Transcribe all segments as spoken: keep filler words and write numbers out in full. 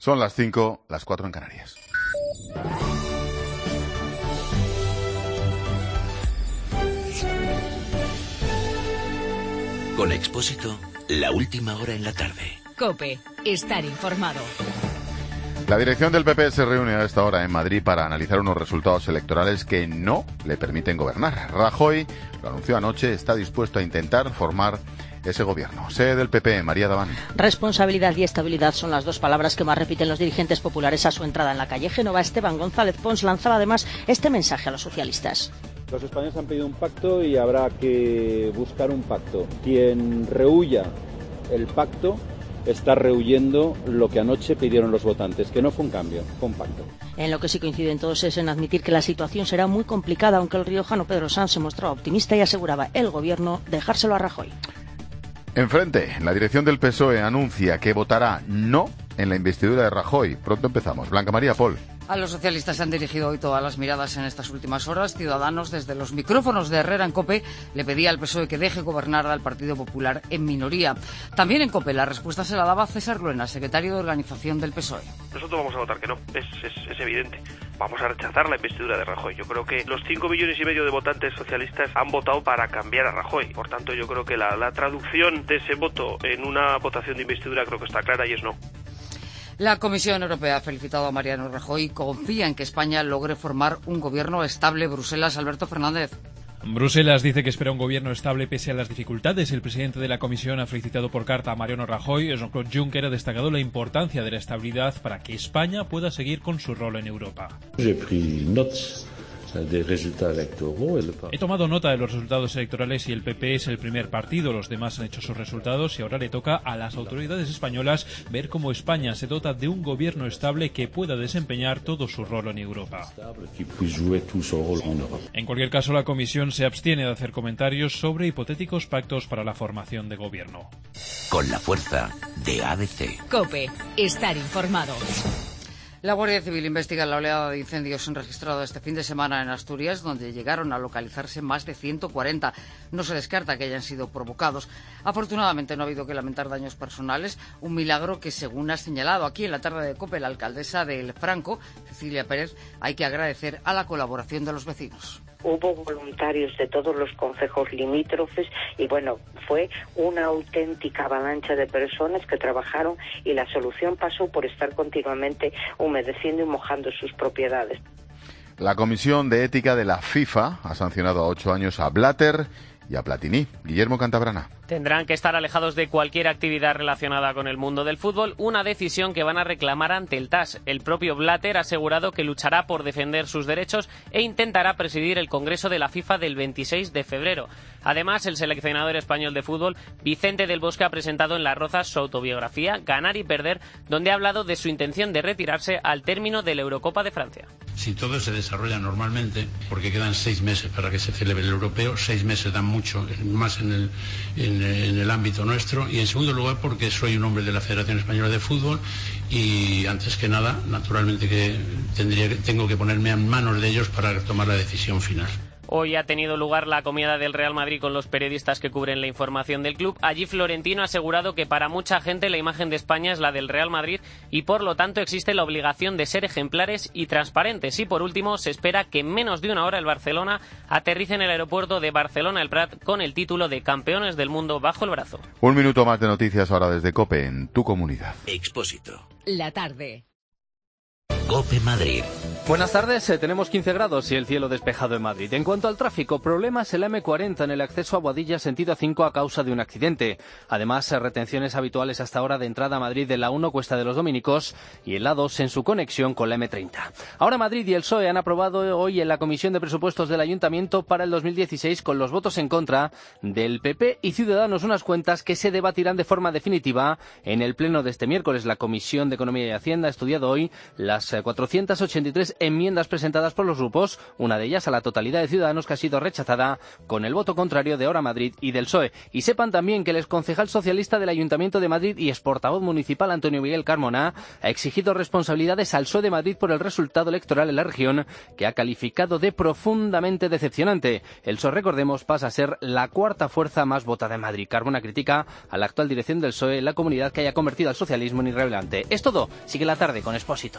Son las cinco, las cuatro en Canarias. Con Expósito, la última hora en la tarde. COPE, estar informado. La dirección del P P se reúne a esta hora en Madrid para analizar unos resultados electorales que no le permiten gobernar. Rajoy, lo anunció anoche, está dispuesto a intentar formar ese gobierno. Sede del P P, María Daván. Responsabilidad y estabilidad son las dos palabras que más repiten los dirigentes populares a su entrada en la calle Génova. Esteban González Pons lanzaba además este mensaje a los socialistas. Los españoles han pedido un pacto y habrá que buscar un pacto. Quien rehúya el pacto está rehuyendo lo que anoche pidieron los votantes, que no fue un cambio, fue un pacto. En lo que sí coinciden todos es en admitir que la situación será muy complicada, aunque el riojano Pedro Sanz se mostraba optimista y aseguraba el gobierno dejárselo a Rajoy. Enfrente, la dirección del P S O E anuncia que votará no en la investidura de Rajoy. Pronto empezamos. Blanca María Pol. A los socialistas se han dirigido hoy todas las miradas en estas últimas horas. Ciudadanos, desde los micrófonos de Herrera en COPE, le pedía al P S O E que deje gobernar al Partido Popular en minoría. También en COPE la respuesta se la daba César Luena, secretario de organización del P S O E. Nosotros vamos a votar que no, es, es, es evidente. Vamos a rechazar la investidura de Rajoy. Yo creo que los cinco millones y medio de votantes socialistas han votado para cambiar a Rajoy. Por tanto, yo creo que la, la traducción de ese voto en una votación de investidura creo que está clara y es no. La Comisión Europea ha felicitado a Mariano Rajoy y confía en que España logre formar un gobierno estable. Bruselas, Alberto Fernández. Bruselas dice que espera un gobierno estable pese a las dificultades. El presidente de la Comisión ha felicitado por carta a Mariano Rajoy. Jean-Claude Juncker ha destacado la importancia de la estabilidad para que España pueda seguir con su rol en Europa. He tomado nota de los resultados electorales y el P P es el primer partido. Los demás han hecho sus resultados y ahora le toca a las autoridades españolas ver cómo España se dota de un gobierno estable que pueda desempeñar todo su rol en Europa. En cualquier caso, la Comisión se abstiene de hacer comentarios sobre hipotéticos pactos para la formación de gobierno. Con la fuerza de A B C. COPE, estar informado. La Guardia Civil investiga la oleada de incendios registrada este fin de semana en Asturias, donde llegaron a localizarse más de ciento cuarenta. No se descarta que hayan sido provocados. Afortunadamente no ha habido que lamentar daños personales, un milagro que, según ha señalado aquí en la tarde de COPE la alcaldesa de El Franco, Cecilia Pérez, hay que agradecer a la colaboración de los vecinos. Hubo voluntarios de todos los concejos limítrofes y bueno, fue una auténtica avalancha de personas que trabajaron y la solución pasó por estar continuamente humedeciendo y mojando sus propiedades. La Comisión de Ética de la FIFA ha sancionado a ocho años a Blatter y a Platini. Guillermo Cantabrana. Tendrán que estar alejados de cualquier actividad relacionada con el mundo del fútbol, una decisión que van a reclamar ante el T A S. El propio Blatter ha asegurado que luchará por defender sus derechos e intentará presidir el Congreso de la FIFA del veintiséis de febrero. Además, el seleccionador español de fútbol, Vicente del Bosque, ha presentado en Las Rozas su autobiografía, Ganar y Perder, donde ha hablado de su intención de retirarse al término de la Eurocopa de Francia. Si todo se desarrolla normalmente, porque quedan seis meses para que se celebre el europeo, seis meses dan mucho, más en el, en, en el ámbito nuestro, y en segundo lugar porque soy un hombre de la Federación Española de Fútbol y antes que nada, naturalmente que tendría, tengo que ponerme en manos de ellos para tomar la decisión final. Hoy ha tenido lugar la comida del Real Madrid con los periodistas que cubren la información del club. Allí Florentino ha asegurado que para mucha gente la imagen de España es la del Real Madrid y por lo tanto existe la obligación de ser ejemplares y transparentes. Y por último, se espera que en menos de una hora el Barcelona aterrice en el aeropuerto de Barcelona El Prat con el título de campeones del mundo bajo el brazo. Un minuto más de noticias ahora desde COPE en tu comunidad. Expósito. La tarde. COPE Madrid. Buenas tardes, eh, tenemos quince grados y el cielo despejado en Madrid. En cuanto al tráfico, problemas en la eme cuarenta en el acceso a Boadilla sentido cinco a causa de un accidente. Además, eh, retenciones habituales hasta ahora de entrada a Madrid de la uno Cuesta de los Dominicos y el A dos en su conexión con la eme treinta. Ahora Madrid y el P S O E han aprobado hoy en la Comisión de Presupuestos del Ayuntamiento para el dos mil dieciséis con los votos en contra del P P y Ciudadanos unas cuentas que se debatirán de forma definitiva en el pleno de este miércoles. La Comisión de Economía y Hacienda ha estudiado hoy las cuatrocientas ochenta y tres enmiendas presentadas por los grupos, una de ellas a la totalidad de Ciudadanos, que ha sido rechazada con el voto contrario de Ahora Madrid y del P S O E. Y sepan también que el exconcejal socialista del Ayuntamiento de Madrid y exportavoz municipal Antonio Miguel Carmona ha exigido responsabilidades al P S O E de Madrid por el resultado electoral en la región, que ha calificado de profundamente decepcionante. El P S O E, recordemos, pasa a ser la cuarta fuerza más votada en Madrid. Carmona critica a la actual dirección del P S O E, la comunidad que haya convertido al socialismo en irrelevante. Es todo. Sigue la tarde con Expósito.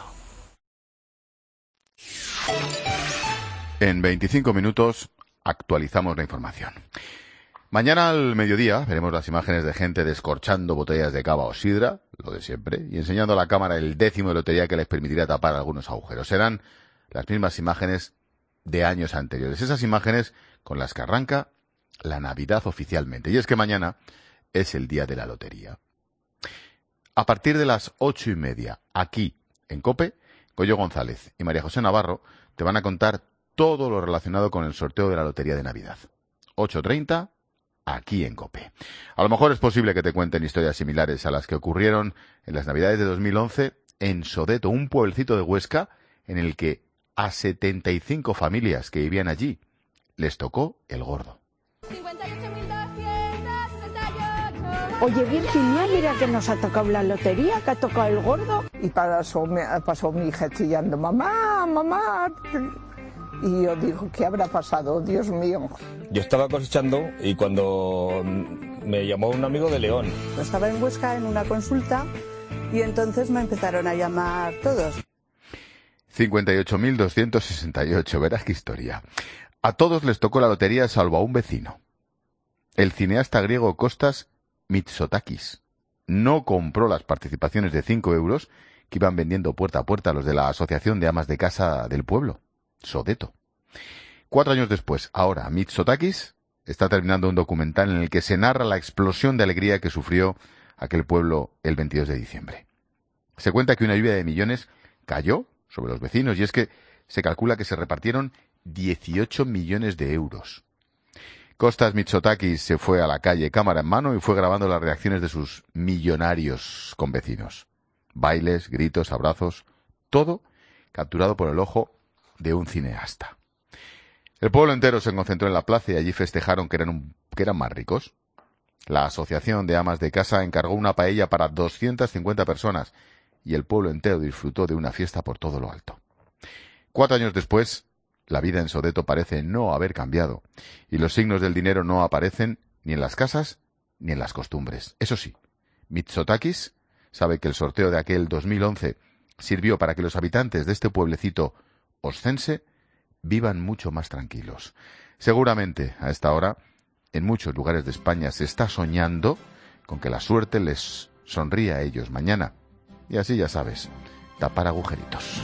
En veinticinco minutos actualizamos la información. Mañana al mediodía veremos las imágenes de gente descorchando botellas de cava o sidra, lo de siempre, y enseñando a la cámara el décimo de lotería que les permitirá tapar algunos agujeros. Serán las mismas imágenes de años anteriores, esas imágenes con las que arranca la Navidad oficialmente. Y es que mañana es el día de la lotería. A partir de las ocho y media, aquí en COPE, Goyo González y María José Navarro te van a contar todo lo relacionado con el sorteo de la lotería de Navidad. ocho treinta, aquí en COPE. A lo mejor es posible que te cuenten historias similares a las que ocurrieron en las Navidades de dos mil once en Sodeto, un pueblecito de Huesca en el que a setenta y cinco familias que vivían allí les tocó el gordo. Oye, Virginia, mira que nos ha tocado la lotería, que ha tocado el gordo. Y pasó, pasó mi hija chillando, mamá, mamá. Y yo digo, ¿qué habrá pasado? Dios mío. Yo estaba cosechando y cuando me llamó un amigo de León. Estaba en Huesca en una consulta y entonces me empezaron a llamar todos. cincuenta y ocho mil doscientos sesenta y ocho, verás qué historia. A todos les tocó la lotería salvo a un vecino. El cineasta griego Kostas Mitsotakis no compró las participaciones de cinco euros que iban vendiendo puerta a puerta los de la Asociación de Amas de Casa del Pueblo, Sodeto. Cuatro años después, ahora, Mitsotakis está terminando un documental en el que se narra la explosión de alegría que sufrió aquel pueblo el veintidós de diciembre. Se cuenta que una lluvia de millones cayó sobre los vecinos y es que se calcula que se repartieron dieciocho millones de euros. Kostas Mitsotakis se fue a la calle cámara en mano y fue grabando las reacciones de sus millonarios convecinos. Bailes, gritos, abrazos, todo capturado por el ojo de un cineasta. El pueblo entero se concentró en la plaza y allí festejaron que eran, un, que eran más ricos. La Asociación de Amas de Casa encargó una paella para doscientas cincuenta personas y el pueblo entero disfrutó de una fiesta por todo lo alto. Cuatro años después, la vida en Sodeto parece no haber cambiado y los signos del dinero no aparecen ni en las casas ni en las costumbres. Eso sí, Mitsotakis sabe que el sorteo de aquel dos mil once sirvió para que los habitantes de este pueblecito oscense vivan mucho más tranquilos. Seguramente, a esta hora, en muchos lugares de España se está soñando con que la suerte les sonríe a ellos mañana. Y así, ya sabes, tapar agujeritos.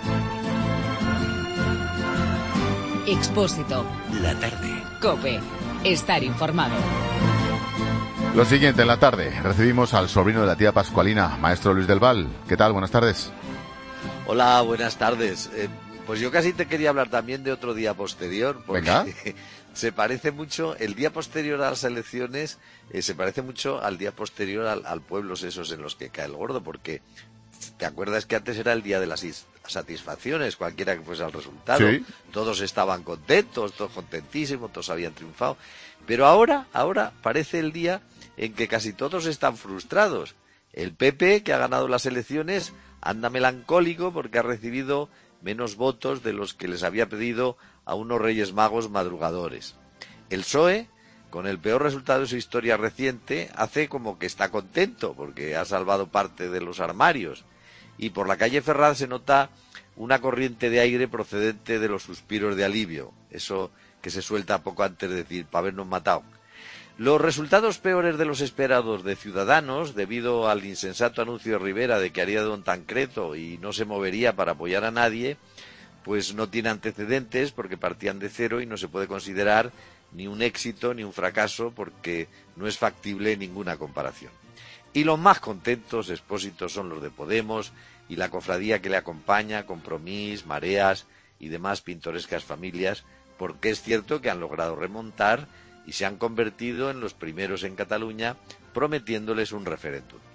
Expósito. La tarde. COPE. Estar informado. Lo siguiente en la tarde, recibimos al sobrino de la tía Pascualina, maestro Luis del Val. ¿Qué tal? Buenas tardes. Hola, buenas tardes. Eh, pues yo casi te quería hablar también de otro día posterior, porque Venga. se parece mucho, el día posterior a las elecciones, eh, se parece mucho al día posterior al, al pueblos esos en los que cae el gordo, porque ¿te acuerdas que antes era el día de las satisfacciones, cualquiera que fuese el resultado? Sí. Todos estaban contentos, todos contentísimos, todos habían triunfado. Pero ahora, ahora parece el día en que casi todos están frustrados. El P P, que ha ganado las elecciones, anda melancólico porque ha recibido menos votos de los que les había pedido a unos Reyes Magos madrugadores. El P S O E, con el peor resultado de su historia reciente, hace como que está contento porque ha salvado parte de los armarios. Y por la calle Ferraz se nota una corriente de aire procedente de los suspiros de alivio, eso que se suelta poco antes de decir, para habernos matado. Los resultados peores de los esperados de Ciudadanos, debido al insensato anuncio de Rivera de que haría don Tancredo y no se movería para apoyar a nadie, pues no tiene antecedentes porque partían de cero y no se puede considerar ni un éxito ni un fracaso porque no es factible ninguna comparación. Y los más contentos, Expósitos, son los de Podemos y la cofradía que le acompaña, Compromís, Mareas y demás pintorescas familias, porque es cierto que han logrado remontar y se han convertido en los primeros en Cataluña, prometiéndoles un referéndum.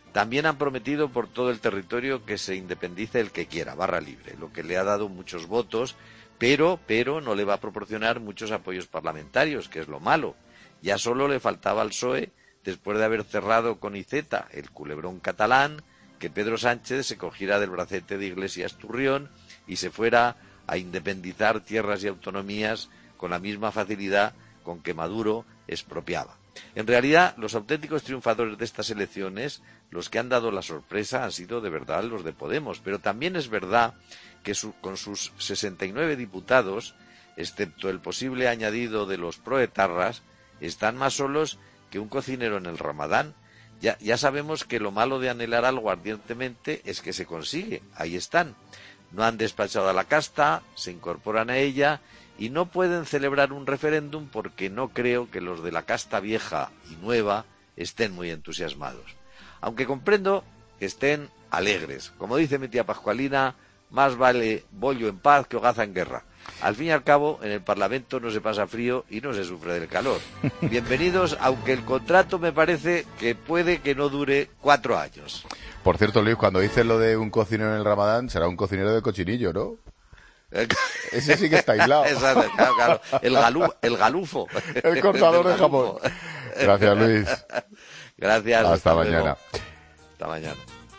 También han prometido por todo el territorio que se independice el que quiera, barra libre, lo que le ha dado muchos votos, pero, pero no le va a proporcionar muchos apoyos parlamentarios, que es lo malo. Ya solo le faltaba al P S O E, después de haber cerrado con Iceta el culebrón catalán, que Pedro Sánchez se cogiera del bracete de Iglesias Turrión y se fuera a independizar tierras y autonomías con la misma facilidad con que Maduro expropiaba. En realidad, los auténticos triunfadores de estas elecciones, los que han dado la sorpresa, han sido de verdad los de Podemos. Pero también es verdad que su, con sus sesenta y nueve diputados, excepto el posible añadido de los proetarras, están más solos que un cocinero en el Ramadán. Ya, ya sabemos que lo malo de anhelar algo ardientemente es que se consigue. Ahí están. No han despachado a la casta, se incorporan a ella y no pueden celebrar un referéndum porque no creo que los de la casta vieja y nueva estén muy entusiasmados. Aunque comprendo que estén alegres. Como dice mi tía Pascualina, más vale bollo en paz que hogaza en guerra. Al fin y al cabo, en el Parlamento no se pasa frío y no se sufre del calor. Bienvenidos, aunque el contrato me parece que puede que no dure cuatro años. Por cierto, Luis, cuando dices lo de un cocinero en el Ramadán, será un cocinero de cochinillo, ¿no? Ese sí que está aislado. Exacto, claro, claro. El, galu, el galufo. El cortador de jamón. Gracias, Luis. Gracias. Hasta, hasta mañana. Luego. Hasta mañana.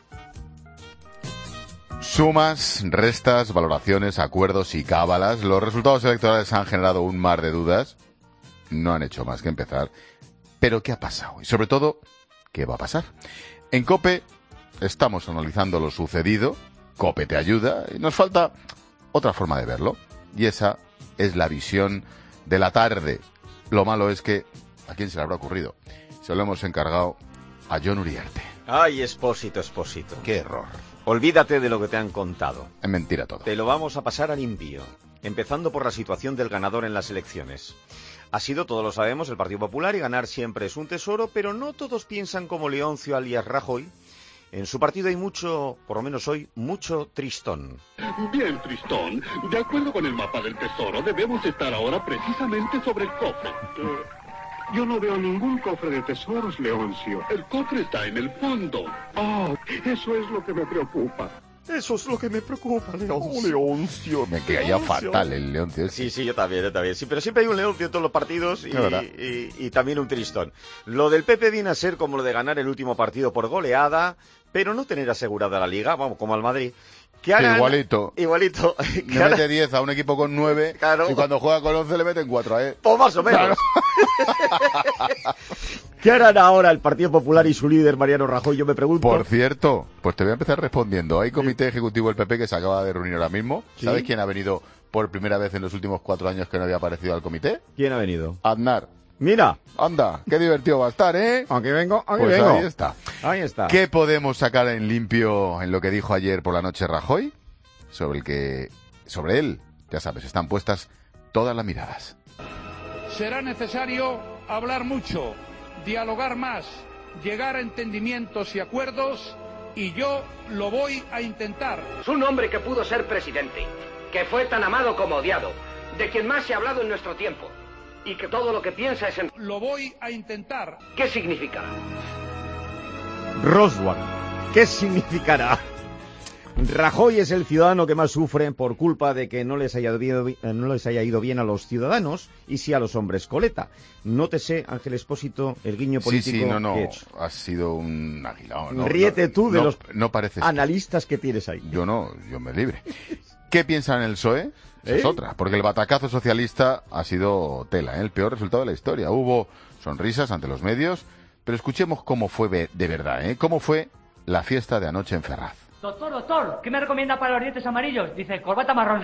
Sumas, restas, valoraciones, acuerdos y cábalas. Los resultados electorales han generado un mar de dudas. No han hecho más que empezar. Pero ¿qué ha pasado? Y sobre todo, ¿qué va a pasar? En COPE estamos analizando lo sucedido. COPE te ayuda. Y nos falta otra forma de verlo. Y esa es la visión de la tarde. Lo malo es que, ¿a quién se le habrá ocurrido? Se lo hemos encargado a Jon Uriarte. Ay, Expósito, Expósito. ¡Qué error! Olvídate de lo que te han contado. Es mentira todo. Te lo vamos a pasar al limpio, empezando por la situación del ganador en las elecciones. Ha sido, todos lo sabemos, el Partido Popular y ganar siempre es un tesoro, pero no todos piensan como Leoncio alias Rajoy. En su partido hay mucho, por lo menos hoy, mucho tristón. Bien, tristón. De acuerdo con el mapa del tesoro, debemos estar ahora precisamente sobre el cofre. Uh, yo no veo ningún cofre de tesoros, Leoncio. El cofre está en el fondo. Oh, eso es lo que me preocupa. Eso es lo que me preocupa, Leoncio. Oh, Leoncio. Me quedaría fatal el Leoncio. Sí, sí, yo también, yo también. Sí, pero siempre hay un Leoncio en todos los partidos y, y, y también un tristón. Lo del P P viene a ser como lo de ganar el último partido por goleada, pero no tener asegurada la Liga, vamos, como al Madrid. Que hagan, igualito. Igualito. Le hagan, mete diez a un equipo con nueve, claro, y cuando juega con once le meten cuatro, ¿eh? Pues más o menos. Claro. ¿Qué harán ahora el Partido Popular y su líder, Mariano Rajoy? Yo me pregunto. Por cierto, pues te voy a empezar respondiendo. Hay comité ejecutivo del P P que se acaba de reunir ahora mismo. ¿Sí? ¿Sabes quién ha venido por primera vez en los últimos cuatro años que no había aparecido al comité? ¿Quién ha venido? Aznar. Mira. Anda, qué divertido va a estar, ¿eh? Aquí vengo, aquí pues vengo. Ahí está. Ahí está. ¿Qué podemos sacar en limpio en lo que dijo ayer por la noche Rajoy? Sobre el que, sobre él, ya sabes, están puestas todas las miradas. Será necesario hablar mucho, dialogar más, llegar a entendimientos y acuerdos, y yo lo voy a intentar. Es un hombre que pudo ser presidente, que fue tan amado como odiado, de quien más se ha hablado en nuestro tiempo, y que todo lo que piensa es en... Lo voy a intentar. ¿Qué significa? Roswell, ¿qué significará? Rajoy es el ciudadano que más sufre por culpa de que no les haya ido, no les haya ido bien a los ciudadanos y sí a los hombres coleta. Nótese, Ángel Expósito, el guiño político sí, sí, no, no, que he hecho. Has sido un aguilado. No, Ríete no, tú de no, los no pareces analistas que tienes ahí. Yo no, yo me libre. ¿Qué piensan en el P S O E? Esa ¿Eh? es otra, porque el batacazo socialista ha sido tela, ¿eh? El peor resultado de la historia. Hubo sonrisas ante los medios, pero escuchemos cómo fue de verdad, ¿eh? Cómo fue la fiesta de anoche en Ferraz. Doctor, doctor, ¿qué me recomienda para los dientes amarillos? Dice, corbata marrón.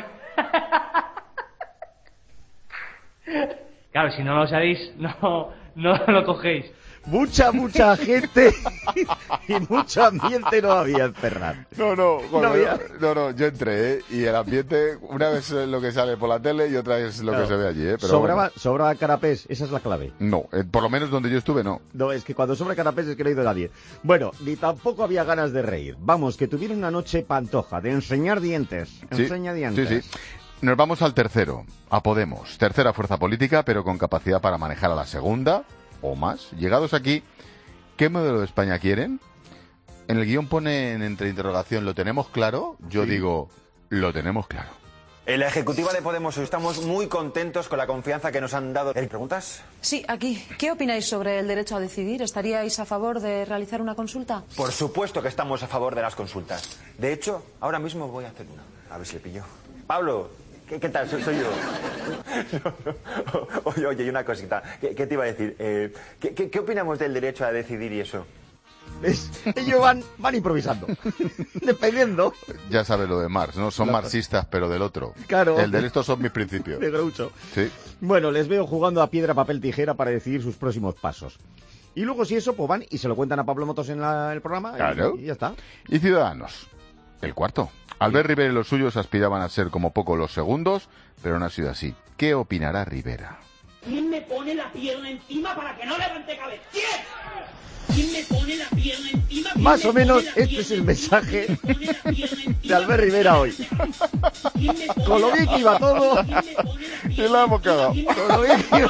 Claro, si no lo sabéis, no, no lo cogéis. Mucha, mucha gente y mucho ambiente no había en Ferraz. No, no, no, no, había... no, no, yo entré, ¿eh? Y el ambiente, una vez es lo que sale por la tele y otra es lo claro. que se ve allí, ¿eh? Pero sobraba, bueno. sobraba canapés, esa es la clave. No, eh, por lo menos donde yo estuve, no. No, es que cuando sobra canapés es que no ha ido nadie. Bueno, ni tampoco había ganas de reír. Vamos, que tuvieron una noche pantoja, de enseñar dientes. Sí, Enseña dientes. Sí, sí. Nos vamos al tercero, a Podemos. Tercera fuerza política, pero con capacidad para manejar a la segunda o más. Llegados aquí, ¿qué modelo de España quieren? En el guión ponen entre interrogación, ¿lo tenemos claro? Yo sí. digo, lo tenemos claro. En la ejecutiva de Podemos estamos muy contentos con la confianza que nos han dado. ¿Hay preguntas? Sí, aquí. ¿Qué opináis sobre el derecho a decidir? ¿Estaríais a favor de realizar una consulta? Por supuesto que estamos a favor de las consultas. De hecho, ahora mismo voy a hacer una. A ver si le pillo. Pablo, ¿qué, qué tal? Soy, soy yo. No, no. Oye, oye, y una cosita. ¿Qué, qué te iba a decir? Eh, ¿qué, qué, ¿Qué opinamos del derecho a decidir y eso? ¿Ves? Ellos van, van improvisando, dependiendo. Ya sabes lo de Marx, ¿no? Son claro. marxistas, pero del otro. Claro. El de estos son mis principios. De Groucho. Sí. Bueno, les veo jugando a piedra, papel, tijera para decidir sus próximos pasos. Y luego, si eso, pues van y se lo cuentan a Pablo Motos en la, el programa. Claro. Y, y ya está. Y Ciudadanos, el cuarto. Albert Rivera y los suyos aspiraban a ser como poco los segundos, pero no ha sido así. ¿Qué opinará Rivera? ¿Quién me pone la pierna encima para que no levante cabeza? ¿Quién? ¿Quién me pone la pierna encima? Más o menos este es el mensaje de Albert Rivera hoy. Con lo bien que iba todo, y la hemos cagado. Con lo bien que iba.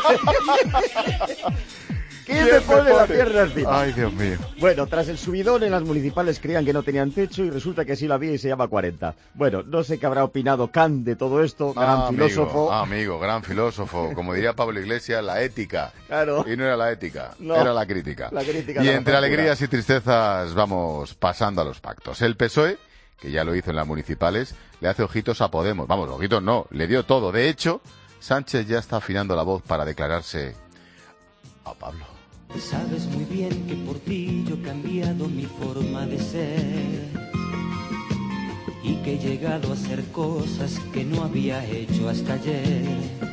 ¿Quién me pone la pierna encima? Ay, Dios mío. Bueno, tras el subidón en las municipales creían que no tenían techo y resulta que sí la había y se llama cuarenta. Bueno, no sé qué habrá opinado Kant de todo esto, gran ah, filósofo. Amigo, ah, amigo, gran filósofo. Como diría Pablo Iglesias, la ética. Claro. Y no era la ética, no, era la crítica. La crítica. Y entre alegrías y tristezas vamos pasando a los pactos. El P S O E, que ya lo hizo en las municipales, le hace ojitos a Podemos. Vamos, ojitos no, le dio todo. De hecho, Sánchez ya está afinando la voz para declararse a Pablo. Sabes muy bien que por ti yo he cambiado mi forma de ser y que he llegado a hacer cosas que no había hecho hasta ayer,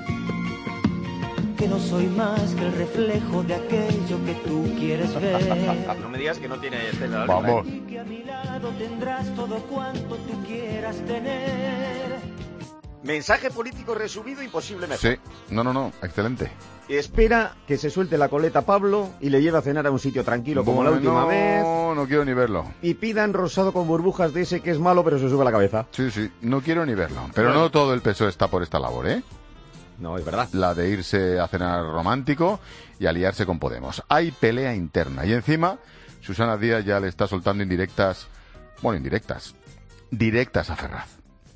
que no soy más que el reflejo de aquello que tú quieres ver. No me digas que no tiene Estela. Vamos. Y que a mi lado tendrás todo cuanto tú quieras tener. Mensaje político resumido, imposible mejor. Sí, no, no, no, excelente. Espera que se suelte la coleta Pablo y le lleve a cenar a un sitio tranquilo como bueno, la última no, vez. No, no quiero ni verlo. Y pidan rosado con burbujas de ese que es malo pero se sube a la cabeza. Sí, sí, no quiero ni verlo. Pero bueno, no todo el P S O E está por esta labor, ¿eh? No, es verdad. La de irse a cenar romántico y aliarse con Podemos. Hay pelea interna y encima Susana Díaz ya le está soltando indirectas, bueno, indirectas, directas a Ferraz.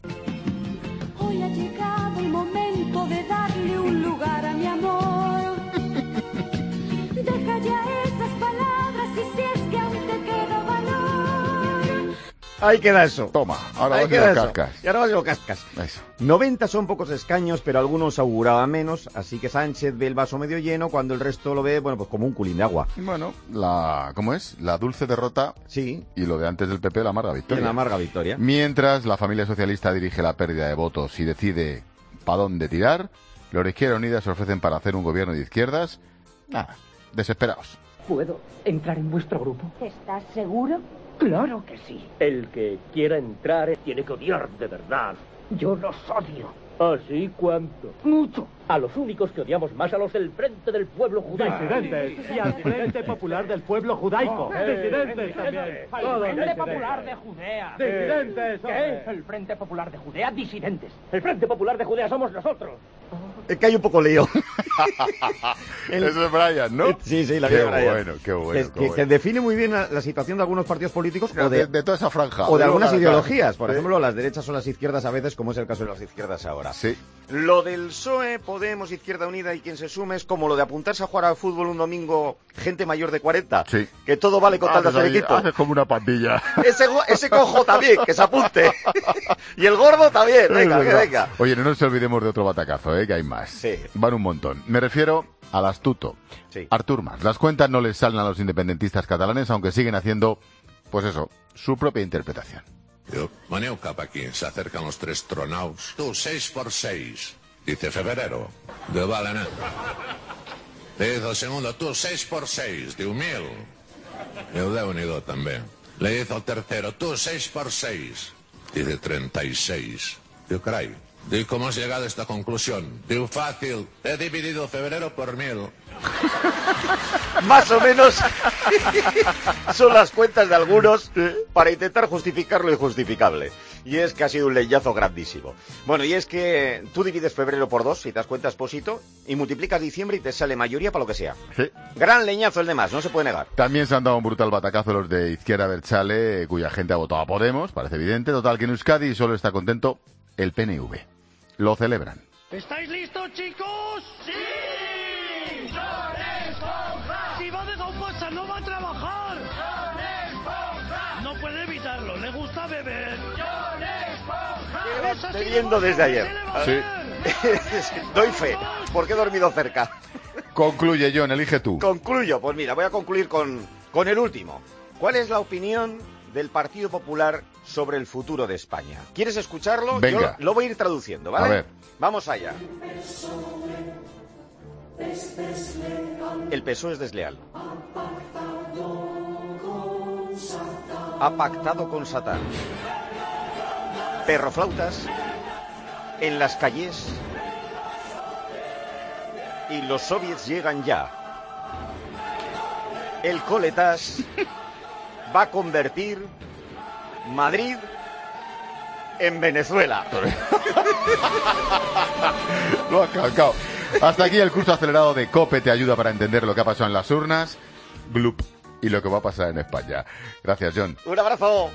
Hoy ha llegado el momento de darle un lugar a mi amor. Deja ya esas palabras y si es que aún te queda valor. Ahí queda eso. Toma, ahora Ahí vas a lo cascas. Y ahora vas a lo cascas. Eso. noventa son pocos escaños, pero algunos auguraban menos, así que Sánchez ve el vaso medio lleno cuando el resto lo ve, bueno, pues como un culín de agua. Bueno, la ¿cómo es? La dulce derrota. Sí. Y lo de antes del P P, la amarga victoria. Y la amarga victoria. Mientras la familia socialista dirige la pérdida de votos y decide para dónde tirar, los Izquierda Unida se ofrecen para hacer un gobierno de izquierdas. Nada, desesperados. ¿Puedo entrar en vuestro grupo? ¿Estás seguro? Claro que sí. El que quiera entrar tiene que odiar de verdad. Yo los odio. ¿Así cuánto? Mucho. A los únicos que odiamos más a los del Frente del Pueblo Judaico. Disidentes. Y al Frente Popular del Pueblo Judaico. Oh, Disidentes también. El Frente Popular de Judea. Disidentes. ¿Qué? El Frente Popular de Judea, disidentes. El Frente Popular de Judea somos nosotros. Es que hay un poco lío. El... Eso es Brian, ¿no? Sí, sí, la qué Brian. bueno, qué bueno, que, qué que, bueno. que define muy bien la, la situación de algunos partidos políticos o de, de, de toda esa franja. O de, de algunas cara, ideologías. Por sí. ejemplo, las derechas son las izquierdas a veces, como es el caso de las izquierdas ahora. Sí. Lo del P S O E, Podemos, Izquierda Unida y quien se sume es como lo de apuntarse a jugar al fútbol un domingo gente mayor de cuarenta. Sí. Que todo vale con tal de hacer equipo. Haces como una pandilla. Ese, ese cojo también, que se apunte. Y el gordo también, venga, que venga. Oye, no nos olvidemos de otro batacazo, ¿eh? Que hay más. Sí. Van un montón. Me refiero al astuto. Sí. Artur Mas. Las cuentas no les salen a los independentistas catalanes, aunque siguen haciendo, pues eso, su propia interpretación. Yo, maneo cap aquí, se acercan los tres tronaus. Tú, seis por seis. Dice febrero. De Balena. Le dice el segundo, tú, seis por seis. Diu mil. El de unido también. Le dice el tercero, tú, seis por seis. Dice treinta y seis. Diu, caray. Diu, ¿cómo has llegado a esta conclusión? Diu, fácil. He dividido febrero por mil. Más o menos Son las cuentas de algunos para intentar justificar lo injustificable. Y es que ha sido un leñazo grandísimo. Bueno, y es que tú divides febrero por dos, si te das cuenta, Expósito, y multiplicas diciembre y te sale mayoría para lo que sea. Sí. Gran leñazo el de más, no se puede negar. También se han dado un brutal batacazo los de Izquierda Abertzale, cuya gente ha votado a Podemos, parece evidente. Total, que en Euskadi solo está contento el P N V. Lo celebran. ¿Estáis listos, chicos? ¡Sí! ¡John Esponja! Si va de gauposa, no va a trabajar. ¡John Esponja! No puede evitarlo, le gusta beber. ¡John Esponja! Estoy bebiendo desde ayer. Sí. Doy fe, porque he dormido cerca. Concluye, John, elige tú. Concluyo, pues mira, voy a concluir con, con el último. ¿Cuál es la opinión del Partido Popular sobre el futuro de España? ¿Quieres escucharlo? Venga. Yo lo voy a ir traduciendo, ¿vale? A ver. Vamos allá. El P S O E es desleal. Ha pactado con Satán. Perroflautas en las calles y los soviets llegan ya. El coletas va a convertir Madrid en Venezuela. Lo ha calcado. Hasta aquí el curso acelerado de COPE te ayuda para entender lo que ha pasado en las urnas, Gloop, y lo que va a pasar en España. Gracias, John. Un abrazo.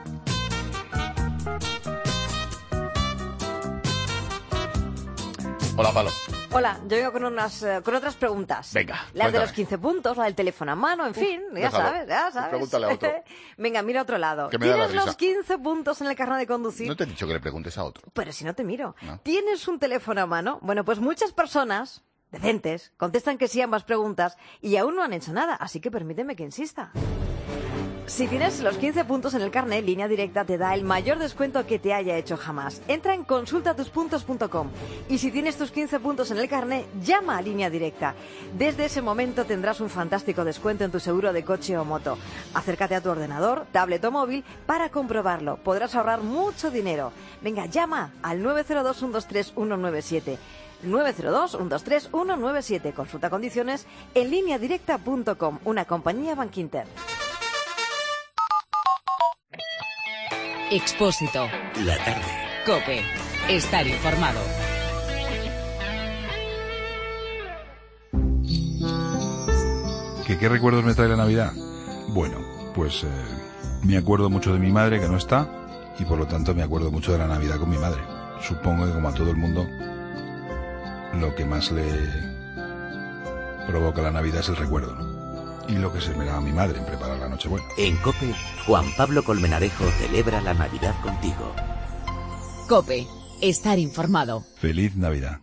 Hola, Palo. Hola, yo vengo con unas eh, con otras preguntas. Venga, Las cuéntame. de los quince puntos, la del teléfono a mano, en fin, ya déjalo. sabes, ya sabes. Pregúntale a otro. Venga, mira a otro lado. Que me da la ¿Tienes risa. los quince puntos en el carnet de conducir? No te he dicho que le preguntes a otro. Pero si no te miro. No. ¿Tienes un teléfono a mano? Bueno, pues muchas personas decentes contestan que sí a ambas preguntas y aún no han hecho nada, así que permíteme que insista. Si tienes los quince puntos en el carnet, Línea Directa te da el mayor descuento que te haya hecho jamás. Entra en consulta tus puntos punto com y si tienes tus quince puntos en el carnet, llama a Línea Directa. Desde ese momento tendrás un fantástico descuento en tu seguro de coche o moto. Acércate a tu ordenador, tablet o móvil para comprobarlo. Podrás ahorrar mucho dinero. Venga, llama al nueve cero dos, uno dos tres, uno nueve siete. nueve cero dos, uno dos tres, uno nueve siete. Consulta condiciones en línea directa punto com, una compañía Bankinter. Expósito. La tarde. COPE. Estar informado. ¿Que qué recuerdos me trae la Navidad? Bueno, pues eh, me acuerdo mucho de mi madre, que no está, y por lo tanto me acuerdo mucho de la Navidad con mi madre. Supongo que como a todo el mundo, lo que más le provoca la Navidad es el recuerdo, ¿no? Y lo que se esmeraba mi madre en preparar la Nochebuena. En COPE, Juan Pablo Colmenarejo celebra la Navidad contigo. COPE. Estar informado. Feliz Navidad.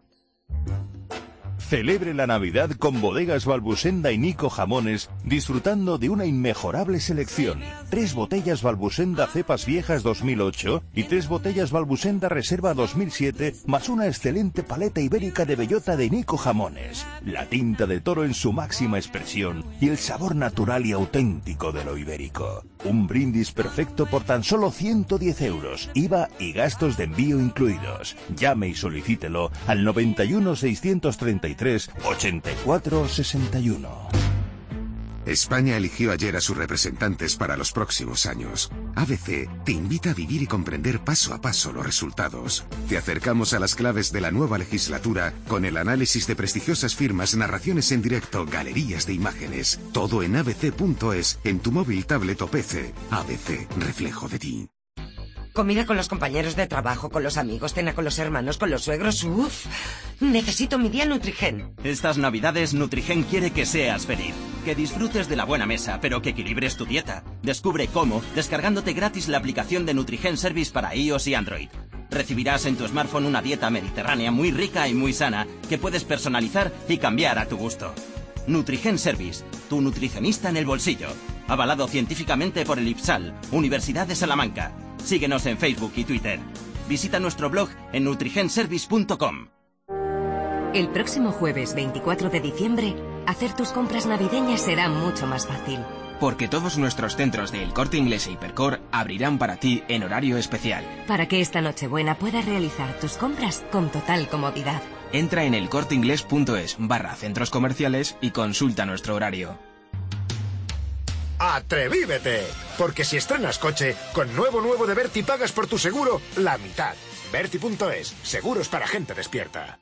Celebre la Navidad con Bodegas Balbusenda y Nico Jamones, disfrutando de una inmejorable selección. Tres botellas Balbusenda Cepas Viejas dos mil ocho y tres botellas Balbusenda Reserva dos mil siete, más una excelente paleta ibérica de bellota de Nico Jamones. La tinta de toro en su máxima expresión y el sabor natural y auténtico de lo ibérico. Un brindis perfecto por tan solo ciento diez euros, I V A y gastos de envío incluidos. Llame y solicítelo al noventa y uno, seiscientos treinta y tres, ochenta y cuatro, sesenta y uno. España eligió ayer a sus representantes para los próximos años. A B C te invita a vivir y comprender paso a paso los resultados. Te acercamos a las claves de la nueva legislatura con el análisis de prestigiosas firmas, narraciones en directo, galerías de imágenes. Todo en a b c punto es, en tu móvil, tablet o P C. A B C, reflejo de ti. Comida con los compañeros de trabajo, con los amigos, cena con los hermanos, con los suegros. ¡Uf! Necesito mi día Nutrigen. Estas navidades Nutrigen quiere que seas feliz, que disfrutes de la buena mesa, pero que equilibres tu dieta. Descubre cómo descargándote gratis la aplicación de Nutrigen Service para iOS y Android. Recibirás en tu smartphone una dieta mediterránea muy rica y muy sana que puedes personalizar y cambiar a tu gusto. Nutrigen Service, tu nutricionista en el bolsillo. Avalado científicamente por el IPSAL, Universidad de Salamanca. Síguenos en Facebook y Twitter. Visita nuestro blog en nutrigen service punto com. El próximo jueves veinticuatro de diciembre, hacer tus compras navideñas será mucho más fácil. Porque todos nuestros centros de El Corte Inglés e Hipercor abrirán para ti en horario especial. Para que esta Nochebuena puedas realizar tus compras con total comodidad. Entra en elcorteinglés punto es barra centros comerciales y consulta nuestro horario. ¡Atrevívete! Porque si estrenas coche, con nuevo nuevo de Berti pagas por tu seguro la mitad. Berti punto es, seguros para gente despierta.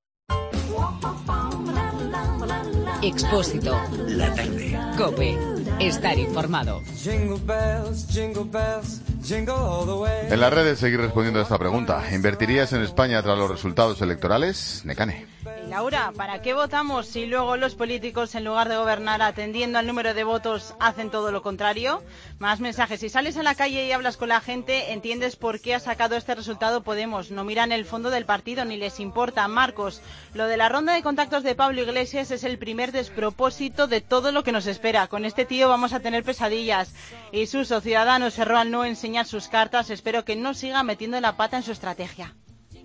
Expósito. La tarde. COPE. Estar informado. En las redes seguir respondiendo a esta pregunta. ¿Invertirías en España tras los resultados electorales? Necane. Laura, ¿para qué votamos si luego los políticos, en lugar de gobernar atendiendo al número de votos, hacen todo lo contrario? Más mensajes. Si sales a la calle y hablas con la gente, entiendes por qué ha sacado este resultado Podemos. No miran el fondo del partido ni les importa. Marcos, lo de la ronda de contactos de Pablo Iglesias es el primer despropósito de todo lo que nos espera. Con este tío vamos a tener pesadillas. Y Suso, Ciudadanos, cerró al no enseñar sus cartas. Espero que no siga metiendo la pata en su estrategia.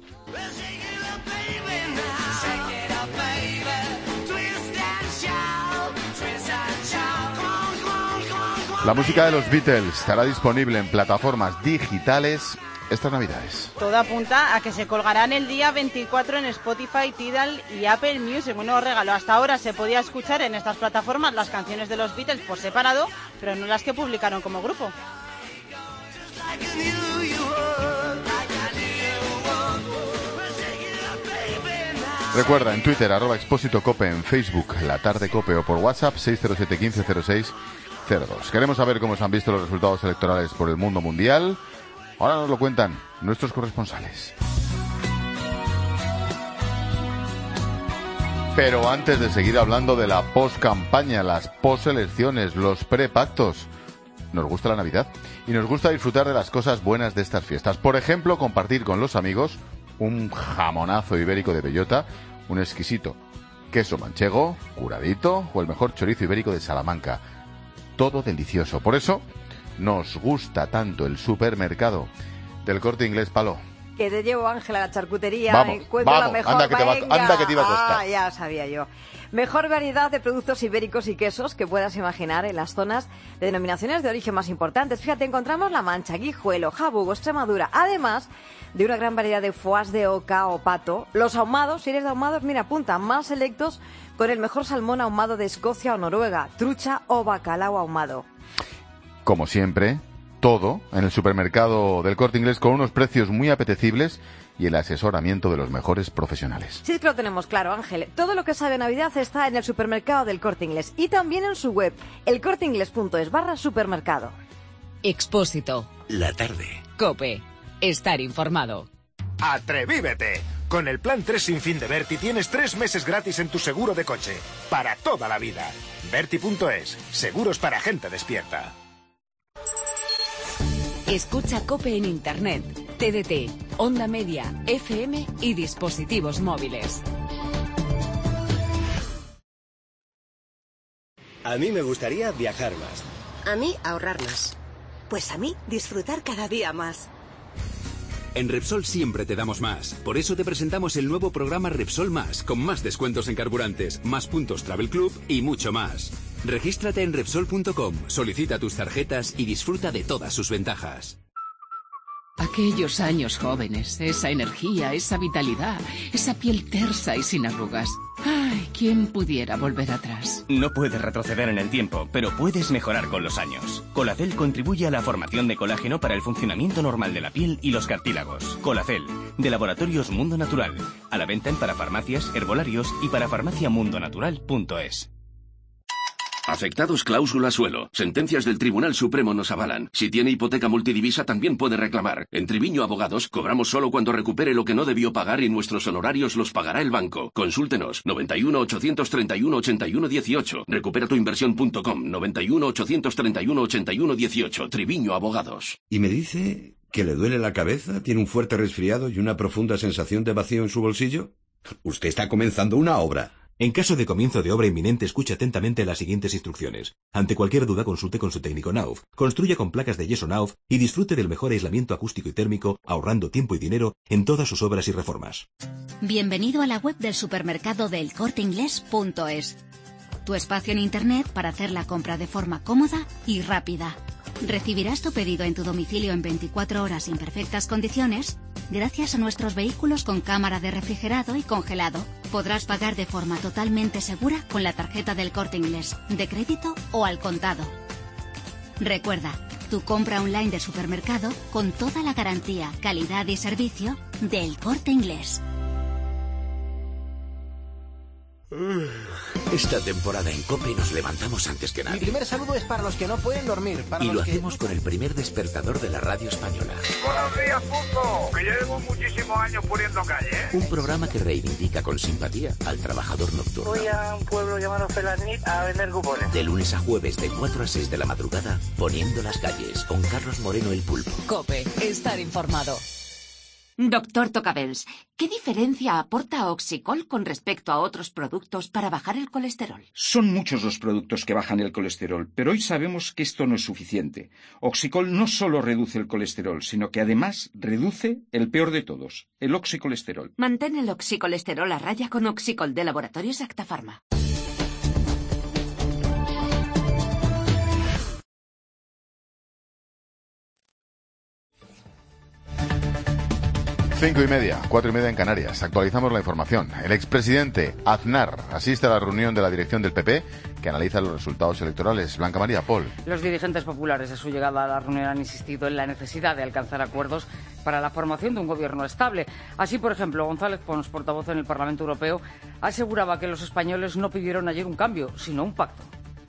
La música de los Beatles estará disponible en plataformas digitales estas Navidades. Todo apunta a que se colgarán el día veinticuatro en Spotify, Tidal y Apple Music. Un nuevo regalo. Hasta ahora se podía escuchar en estas plataformas las canciones de los Beatles por separado, pero no las que publicaron como grupo. Recuerda, en Twitter, arroba Expósito Cope, en Facebook, La Tarde Cope, o por WhatsApp, seis cero siete, uno cinco cero seis cero dos. Queremos saber cómo se han visto los resultados electorales por el mundo mundial. Ahora nos lo cuentan nuestros corresponsales. Pero antes de seguir hablando de la post-campaña, las post-elecciones, los prepactos, nos gusta la Navidad y nos gusta disfrutar de las cosas buenas de estas fiestas. Por ejemplo, compartir con los amigos un jamonazo ibérico de bellota, un exquisito queso manchego, curadito, o el mejor chorizo ibérico de Salamanca. Todo delicioso. Por eso nos gusta tanto el supermercado del Corte Inglés, Palo. Que te llevo, Ángela, a la charcutería. Vamos, encuentro vamos, la mejor. anda que, te va, anda que te iba a costar. Ah, ya sabía yo. Mejor variedad de productos ibéricos y quesos que puedas imaginar en las zonas de denominaciones de origen más importantes. Fíjate, encontramos La Mancha, Guijuelo, Jabugo, Extremadura, además de una gran variedad de foies de oca o pato. Los ahumados, si eres de ahumados, mira, apunta, más selectos con el mejor salmón ahumado de Escocia o Noruega, trucha o bacalao ahumado. Como siempre, todo en el supermercado del Corte Inglés con unos precios muy apetecibles y el asesoramiento de los mejores profesionales. Sí, es que lo tenemos claro, Ángel. Todo lo que sabe Navidad está en el supermercado del Corte Inglés y también en su web, elcorteinglés.es barra supermercado. Expósito. La tarde. COPE. Estar informado. ¡Atrevívete! Con el plan tres sin fin de Berti tienes tres meses gratis en tu seguro de coche. Para toda la vida. Berti punto es. Seguros para gente despierta. Escucha COPE en Internet, T D T, Onda Media, F M y dispositivos móviles. A mí me gustaría viajar más. A mí ahorrar más. Pues a mí disfrutar cada día más. En Repsol siempre te damos más. Por eso te presentamos el nuevo programa Repsol Más, con más descuentos en carburantes, más puntos Travel Club y mucho más. Regístrate en Repsol punto com, solicita tus tarjetas y disfruta de todas sus ventajas. Aquellos años jóvenes, esa energía, esa vitalidad, esa piel tersa y sin arrugas. Ay, ¿quién pudiera volver atrás? No puedes retroceder en el tiempo, pero puedes mejorar con los años. Colacel contribuye a la formación de colágeno para el funcionamiento normal de la piel y los cartílagos. Colacel, de Laboratorios Mundo Natural. A la venta en parafarmacias, herbolarios y parafarmaciamundonatural punto es. Afectados cláusula suelo. Sentencias del Tribunal Supremo nos avalan. Si tiene hipoteca multidivisa también puede reclamar. En Triviño Abogados cobramos solo cuando recupere lo que no debió pagar y nuestros honorarios los pagará el banco. Consúltenos. noventa y uno, ochocientos treinta y uno, ochenta y uno dieciocho. recupera tu inversión punto com. noventa y uno, ochocientos treinta y uno, ochenta y uno dieciocho. Triviño Abogados. Y me dice que le duele la cabeza, tiene un fuerte resfriado y una profunda sensación de vacío en su bolsillo. Usted está comenzando una obra. En caso de comienzo de obra inminente, escuche atentamente las siguientes instrucciones. Ante cualquier duda, consulte con su técnico Nauf. Construya con placas de yeso Nauf y disfrute del mejor aislamiento acústico y térmico, ahorrando tiempo y dinero en todas sus obras y reformas. Bienvenido a la web del supermercado del corte inglés punto es. Tu espacio en Internet para hacer la compra de forma cómoda y rápida. Recibirás tu pedido en tu domicilio en veinticuatro horas en perfectas condiciones, gracias a nuestros vehículos con cámara de refrigerado y congelado. Podrás pagar de forma totalmente segura con la tarjeta del Corte Inglés, de crédito o al contado. Recuerda, tu compra online de supermercado con toda la garantía, calidad y servicio del Corte Inglés. Esta temporada en COPE nos levantamos antes que nadie. Mi primer saludo es para los que no pueden dormir. Para y los lo que... hacemos con el primer despertador de la radio española. Buenos días, mundo. Que llevo muchísimos años poniendo calle, ¿eh? Un programa que reivindica con simpatía al trabajador nocturno. Voy a un pueblo llamado Felanit a vender cupones. De lunes a jueves, de cuatro a seis de la madrugada, poniendo las calles, con Carlos Moreno el Pulpo. COPE, estar informado. Doctor Tocabels, ¿qué diferencia aporta Oxicol con respecto a otros productos para bajar el colesterol? Son muchos los productos que bajan el colesterol, pero hoy sabemos que esto no es suficiente. Oxicol no solo reduce el colesterol, sino que además reduce el peor de todos, el oxicolesterol. Mantén el oxicolesterol a raya con Oxicol de Laboratorios Acta Pharma. Cinco y media, cuatro y media en Canarias. Actualizamos la información. El expresidente Aznar asiste a la reunión de la dirección del P P que analiza los resultados electorales. Blanca María Pol. Los dirigentes populares a su llegada a la reunión han insistido en la necesidad de alcanzar acuerdos para la formación de un gobierno estable. Así, por ejemplo, González Pons, portavoz en el Parlamento Europeo, aseguraba que los españoles no pidieron ayer un cambio, sino un pacto.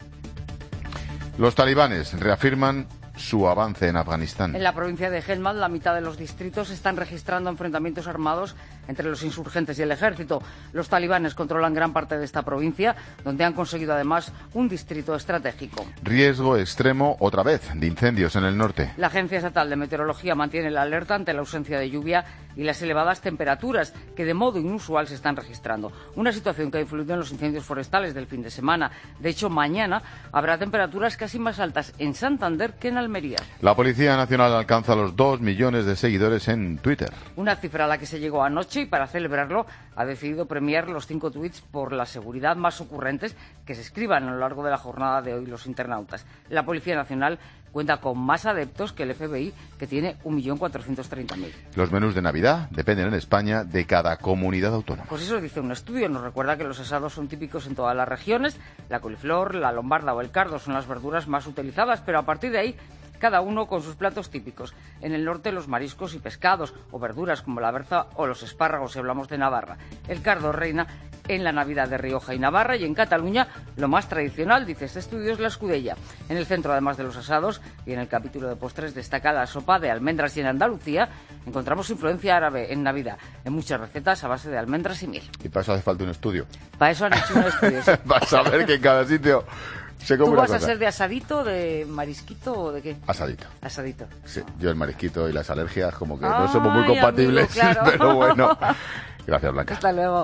Los talibanes reafirman su avance en Afganistán. En la provincia de Helmand, la mitad de los distritos están registrando enfrentamientos armados entre los insurgentes y el ejército. Los talibanes controlan gran parte de esta provincia, donde han conseguido además un distrito estratégico. Riesgo extremo, otra vez, de incendios en el norte. La Agencia Estatal de Meteorología mantiene la alerta ante la ausencia de lluvia y las elevadas temperaturas que de modo inusual se están registrando. Una situación que ha influido en los incendios forestales del fin de semana. De hecho, mañana habrá temperaturas casi más altas en Santander que en Almería. La Policía Nacional alcanza los dos millones de seguidores en Twitter. Una cifra a la que se llegó anoche y para celebrarlo ha decidido premiar los cinco tuits por la seguridad más ocurrentes que se escriban a lo largo de la jornada de hoy los internautas. La Policía Nacional cuenta con más adeptos que el F B I, que tiene un millón cuatrocientos treinta mil. Los menús de Navidad dependen en España de cada comunidad autónoma. Pues eso dice un estudio. Nos recuerda que los asados son típicos en todas las regiones. La coliflor, la lombarda o el cardo son las verduras más utilizadas, pero a partir de ahí cada uno con sus platos típicos. En el norte los mariscos y pescados, o verduras como la berza o los espárragos si hablamos de Navarra. El cardo reina en la Navidad de Rioja y Navarra, y en Cataluña lo más tradicional, dice este estudio, es la escudella. En el centro, además de los asados, y en el capítulo de postres destaca la sopa de almendras, y en Andalucía encontramos influencia árabe en Navidad, en muchas recetas a base de almendras y miel. Y para eso hace falta un estudio. Para eso han hecho un estudio. Sí. Para saber que en cada sitio se come ¿Tú una vas cosa. a ser de asadito, de marisquito o de qué? Asadito. Asadito. Sí, yo el marisquito y las alergias como que Ay, no somos muy compatibles, amigo, claro. pero bueno. Gracias, Blanca. Hasta luego.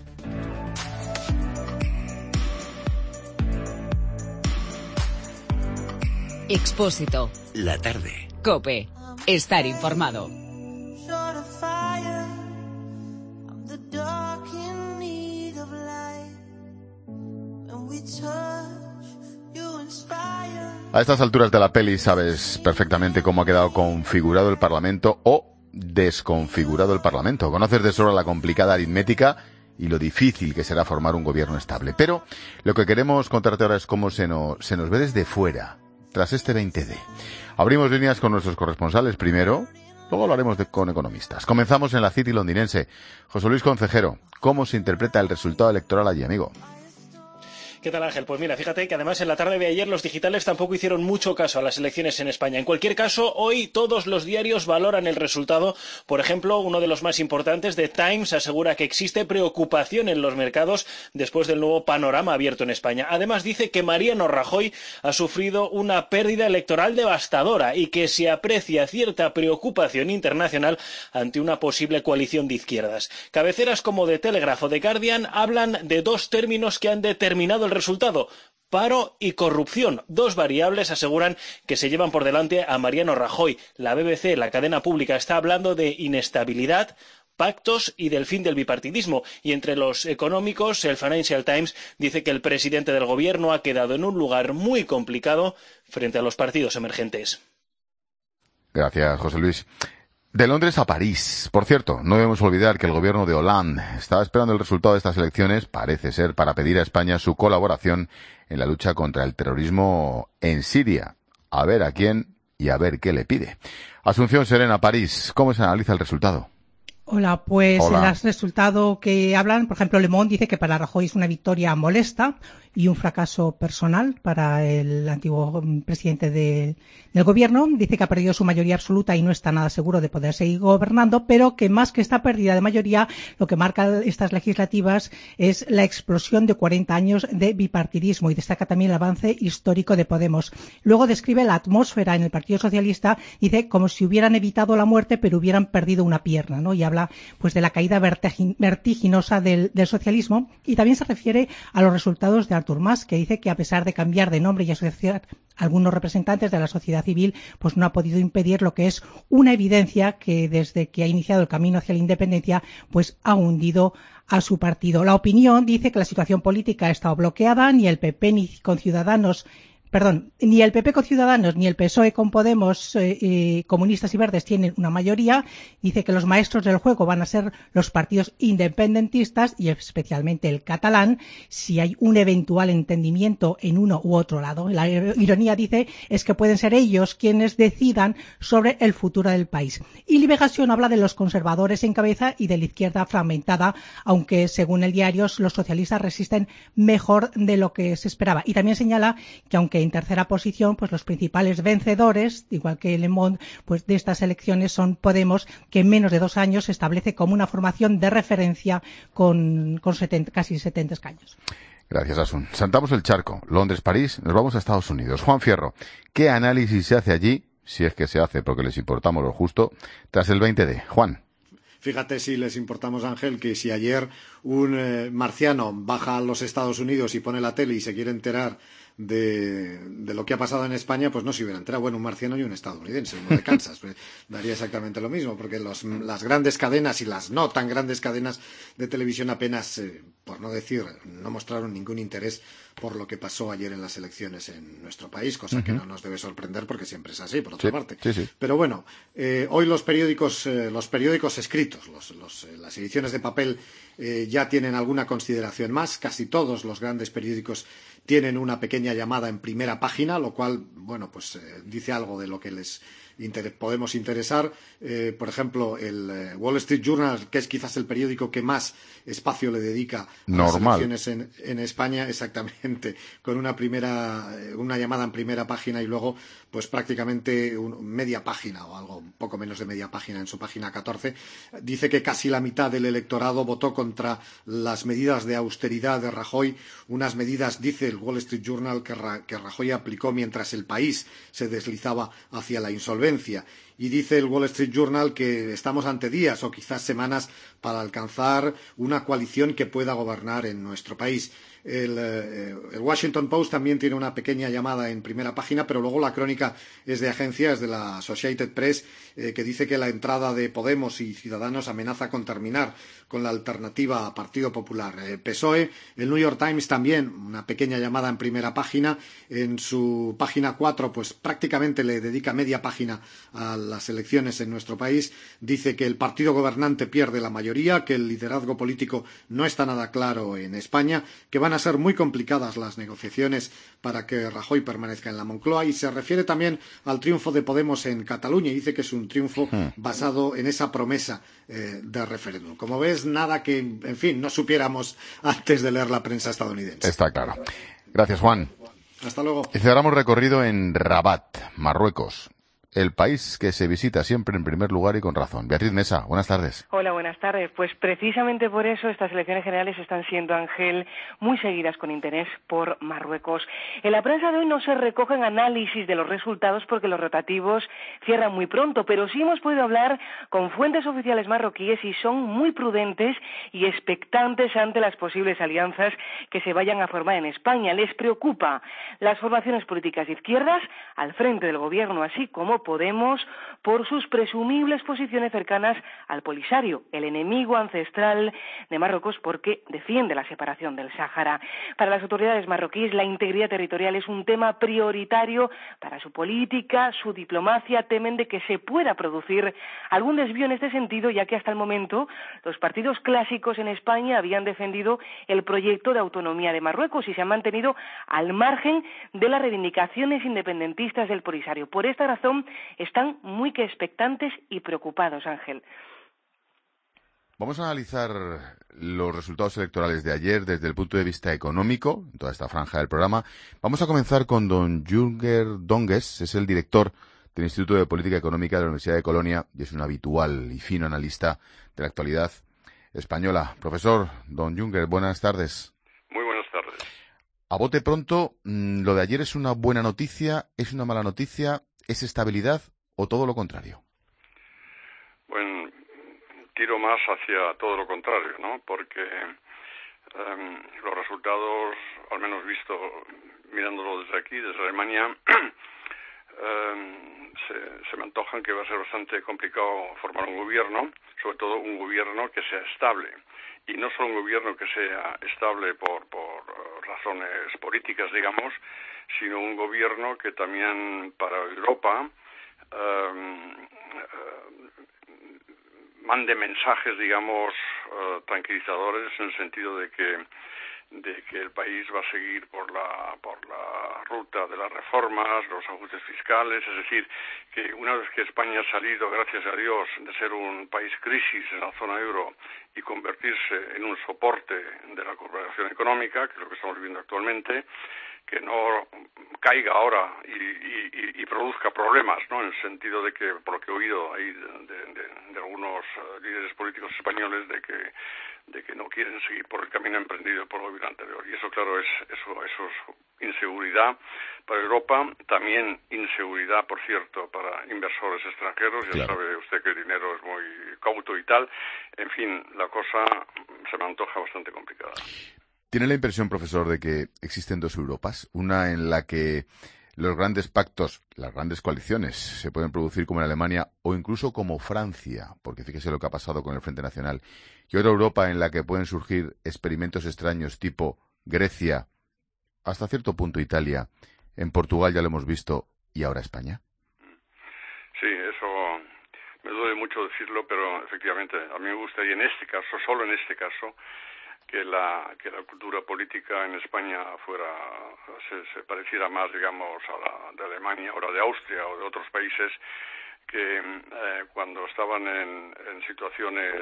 Expósito. La tarde. COPE. Estar informado. A estas alturas de la peli sabes perfectamente cómo ha quedado configurado el Parlamento o desconfigurado el Parlamento. Conoces de sobra la complicada aritmética y lo difícil que será formar un gobierno estable. Pero lo que queremos contarte ahora es cómo se nos, se nos ve desde fuera, tras este veinte de. Abrimos líneas con nuestros corresponsales primero, luego hablaremos de, con economistas. Comenzamos en la City londinense. José Luis Concejero, ¿cómo se interpreta el resultado electoral allí, amigo? ¿Qué tal, Ángel? Pues mira, fíjate que además en la tarde de ayer los digitales tampoco hicieron mucho caso a las elecciones en España. En cualquier caso, hoy todos los diarios valoran el resultado. Por ejemplo, uno de los más importantes, The Times, asegura que existe preocupación en los mercados después del nuevo panorama abierto en España. Además, dice que Mariano Rajoy ha sufrido una pérdida electoral devastadora y que se aprecia cierta preocupación internacional ante una posible coalición de izquierdas. Cabeceras como The Telegraph o The Guardian hablan de dos términos que han determinado el resultado: paro y corrupción. Dos variables aseguran que se llevan por delante a Mariano Rajoy. La B B C, la cadena pública, está hablando de inestabilidad, pactos y del fin del bipartidismo. Y entre los económicos, el Financial Times dice que el presidente del gobierno ha quedado en un lugar muy complicado frente a los partidos emergentes. Gracias, José Luis. De Londres a París. Por cierto, no debemos olvidar que el gobierno de Hollande estaba esperando el resultado de estas elecciones, parece ser, para pedir a España su colaboración en la lucha contra el terrorismo en Siria. a ver a quién y a ver qué le pide. Asunción Serena, París, ¿cómo se analiza el resultado? Hola, pues Hola. el resultado que hablan, por ejemplo, Le Monde dice que para Rajoy es una victoria molesta y un fracaso personal para el antiguo presidente de, del gobierno. Dice que ha perdido su mayoría absoluta y no está nada seguro de poder seguir gobernando, pero que más que esta pérdida de mayoría, lo que marca estas legislativas es la explosión de cuarenta años de bipartidismo, y destaca también el avance histórico de Podemos. Luego describe la atmósfera en el Partido Socialista, dice como si hubieran evitado la muerte pero hubieran perdido una pierna, ¿no? Y habla pues de la caída vertiginosa del, del socialismo, y también se refiere a los resultados de Artur Mas, que dice que a pesar de cambiar de nombre y asociar algunos representantes de la sociedad civil, pues no ha podido impedir lo que es una evidencia que desde que ha iniciado el camino hacia la independencia pues ha hundido a su partido. La Opinión dice que la situación política ha estado bloqueada, ni el P P ni con Ciudadanos Perdón, ni el P P con Ciudadanos ni el P S O E con Podemos, eh, eh, Comunistas y Verdes tienen una mayoría. Dice que los maestros del juego van a ser los partidos independentistas y especialmente el catalán, si hay un eventual entendimiento en uno u otro lado. La ironía, dice, es que pueden ser ellos quienes decidan sobre el futuro del país. Y Liberación habla de los conservadores en cabeza y de la izquierda fragmentada, aunque según el diario los socialistas resisten mejor de lo que se esperaba. Y también señala que aunque en tercera posición, pues los principales vencedores, igual que Le Monde, pues de estas elecciones son Podemos, que en menos de dos años se establece como una formación de referencia con, con setenta, casi setenta escaños. Gracias, Asun. Saltamos el charco. Londres, París, nos vamos a Estados Unidos. Juan Fierro, ¿qué análisis se hace allí, si es que se hace porque les importamos lo justo, tras el veinte de? Juan. Fíjate si les importamos, Ángel, que si ayer un eh, marciano baja a los Estados Unidos y pone la tele y se quiere enterar de, de lo que ha pasado en España, pues no se hubiera enterado. Bueno, un marciano y un estadounidense, uno de Kansas. Pues daría exactamente lo mismo, porque los, las grandes cadenas y las no tan grandes cadenas de televisión apenas, eh, por no decir, no mostraron ningún interés por lo que pasó ayer en las elecciones en nuestro país, cosa uh-huh. que no nos debe sorprender porque siempre es así, por otra sí, parte. Sí, sí. Pero bueno, eh, hoy los periódicos, eh, los periódicos escritos, los, los, eh, las ediciones de papel eh, ya tienen alguna consideración más. Casi todos los grandes periódicos tienen una pequeña llamada en primera página, lo cual, bueno, pues eh, dice algo de lo que les inter- podemos interesar. Eh, por ejemplo, el eh, Wall Street Journal, que es quizás el periódico que más espacio le dedica a Normal. las elecciones en, en España, exactamente, con una primera, una llamada en primera página y luego, pues prácticamente un, media página o algo, un poco menos de media página en su página catorce. Dice que casi la mitad del electorado votó contra las medidas de austeridad de Rajoy, unas medidas, dice el Wall Street Journal, que, Ra- que Rajoy aplicó mientras el país se deslizaba hacia la insolvencia. Y dice el Wall Street Journal que estamos ante días o quizás semanas para alcanzar una coalición que pueda gobernar en nuestro país. El, eh, el Washington Post también tiene una pequeña llamada en primera página, pero luego la crónica es de agencia, es de la Associated Press, eh, que dice que la entrada de Podemos y Ciudadanos amenaza con terminar con la alternativa a Partido Popular. Eh, P S O E, el New York Times también, una pequeña llamada en primera página. En su página cuatro, pues prácticamente le dedica media página a las elecciones en nuestro país. Dice que el partido gobernante pierde la mayoría, que el liderazgo político no está nada claro en España, que van a ser muy complicadas las negociaciones para que Rajoy permanezca en la Moncloa, y se refiere también al triunfo de Podemos en Cataluña y dice que es un triunfo basado en esa promesa eh, de referéndum. Como ves, nada que, en fin, no supiéramos antes de leer la prensa estadounidense. Está claro. Gracias, Juan. Hasta luego. Y cerramos recorrido en Rabat, Marruecos. El país que se visita siempre en primer lugar y con razón. Beatriz Mesa, buenas tardes. Hola, buenas tardes. Pues precisamente por eso estas elecciones generales están siendo, Ángel, muy seguidas con interés por Marruecos. En la prensa de hoy no se recogen análisis de los resultados porque los rotativos cierran muy pronto, pero sí hemos podido hablar con fuentes oficiales marroquíes y son muy prudentes y expectantes ante las posibles alianzas que se vayan a formar en España. Les preocupa las formaciones políticas de izquierdas al frente del gobierno, así como Grupo Podemos por sus presumibles posiciones cercanas al Polisario, el enemigo ancestral de Marruecos, porque defiende la separación del Sáhara. Para las autoridades marroquíes, la integridad territorial es un tema prioritario para su política, su diplomacia. Temen de que se pueda producir algún desvío en este sentido, ya que hasta el momento los partidos clásicos en España habían defendido el proyecto de autonomía de Marruecos y se han mantenido al margen de las reivindicaciones independentistas del Polisario. Por esta razón están muy que expectantes y preocupados, Ángel. Vamos a analizar los resultados electorales de ayer desde el punto de vista económico, en toda esta franja del programa. Vamos a comenzar con don Jürger Donges, es el director del Instituto de Política Económica de la Universidad de Colonia y es un habitual y fino analista de la actualidad española. Profesor, don Jürger, buenas tardes. Muy buenas tardes. A bote pronto, lo de ayer es una buena noticia, es una mala noticia, es estabilidad o todo lo contrario. Bueno, tiro más hacia todo lo contrario, ¿no? Porque um, los resultados, al menos visto mirándolo desde aquí, desde Alemania, um, se, se me antojan que va a ser bastante complicado formar un gobierno, sobre todo un gobierno que sea estable. Y no solo un gobierno que sea estable por, por razones políticas, digamos, sino un gobierno que también para Europa um, uh, mande mensajes, digamos, uh, tranquilizadores en el sentido de que de que el país va a seguir por la por la ruta de las reformas, los ajustes fiscales, es decir, que una vez que España ha salido, gracias a Dios, de ser un país crisis en la zona euro y convertirse en un soporte de la cooperación económica, que es lo que estamos viviendo actualmente, que no caiga ahora y, y, y produzca problemas, ¿no? En el sentido de que, por lo que he oído ahí de, de, de algunos uh, líderes políticos españoles, de que de que no quieren seguir por el camino emprendido por el gobierno anterior. Y eso, claro, es eso, eso es inseguridad para Europa, también inseguridad, por cierto, para inversores extranjeros. Ya claro. Sabe usted que el dinero es muy cauto y tal. En fin, la cosa se me antoja bastante complicada. ¿Tiene la impresión, profesor, de que existen dos Europas? Una en la que los grandes pactos, las grandes coaliciones se pueden producir como en Alemania o incluso como Francia, porque fíjese lo que ha pasado con el Frente Nacional, y otra Europa en la que pueden surgir experimentos extraños tipo Grecia, hasta cierto punto Italia, en Portugal ya lo hemos visto, y ahora España. Sí, eso me duele mucho decirlo, pero efectivamente a mí me gustaría en este caso, solo en este caso, que la que la cultura política en España fuera se, se pareciera más, digamos, a la de Alemania o la de Austria o de otros países que eh, cuando estaban en, en situaciones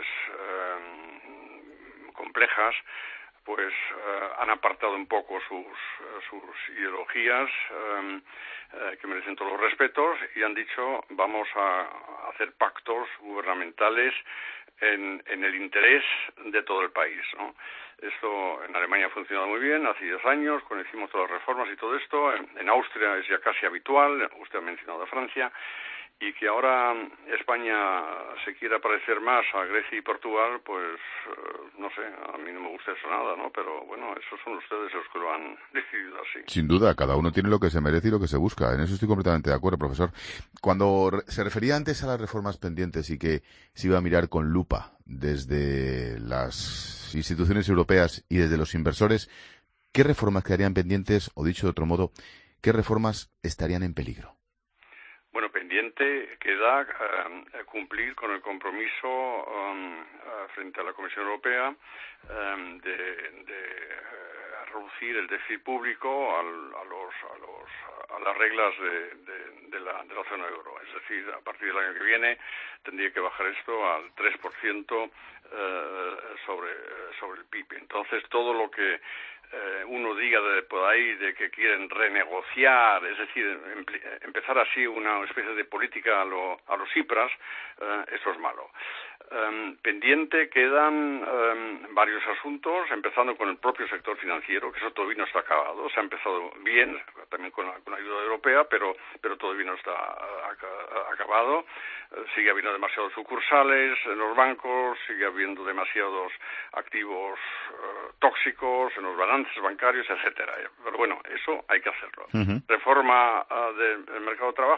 eh, complejas, pues eh, han apartado un poco sus sus ideologías eh, eh, que merecen todos los respetos y han dicho vamos a hacer pactos gubernamentales en, en el interés de todo el país, ¿no? Esto en Alemania ha funcionado muy bien, hace diez años, cuando hicimos todas las reformas y todo esto, en, en Austria es ya casi habitual, usted ha mencionado a Francia, y que ahora España se quiera parecer más a Grecia y Portugal, pues no sé, a mí no me gusta eso nada, ¿no? Pero bueno, esos son ustedes los que lo han decidido así. Sin duda, cada uno tiene lo que se merece y lo que se busca. En eso estoy completamente de acuerdo, profesor. Cuando se refería antes a las reformas pendientes y que se iba a mirar con lupa desde las instituciones europeas y desde los inversores, ¿qué reformas quedarían pendientes? O dicho de otro modo, ¿qué reformas estarían en peligro? Bueno, pendiente queda uh, cumplir con el compromiso um, uh, frente a la Comisión Europea um, de, de uh, reducir el déficit público al, a, los, a, los, a las reglas de, de, de, la, de la zona euro. Es decir, a partir del año que viene tendría que bajar esto al tres por ciento uh, sobre, sobre el P I B. Entonces, todo lo que Eh, uno diga de por ahí de que quieren renegociar, es decir, empezar así una especie de política a, lo, a los Cipras, eh, eso es malo. Um, pendiente quedan um, varios asuntos, empezando con el propio sector financiero, que eso todavía no está acabado. Se ha empezado bien, también con la, con la ayuda europea, pero pero todavía no está uh, acabado. Uh, sigue habiendo demasiados sucursales en los bancos, sigue habiendo demasiados activos uh, tóxicos en los balances bancarios, etcétera. Pero bueno, eso hay que hacerlo. Uh-huh. Reforma uh, del mercado de trabajo,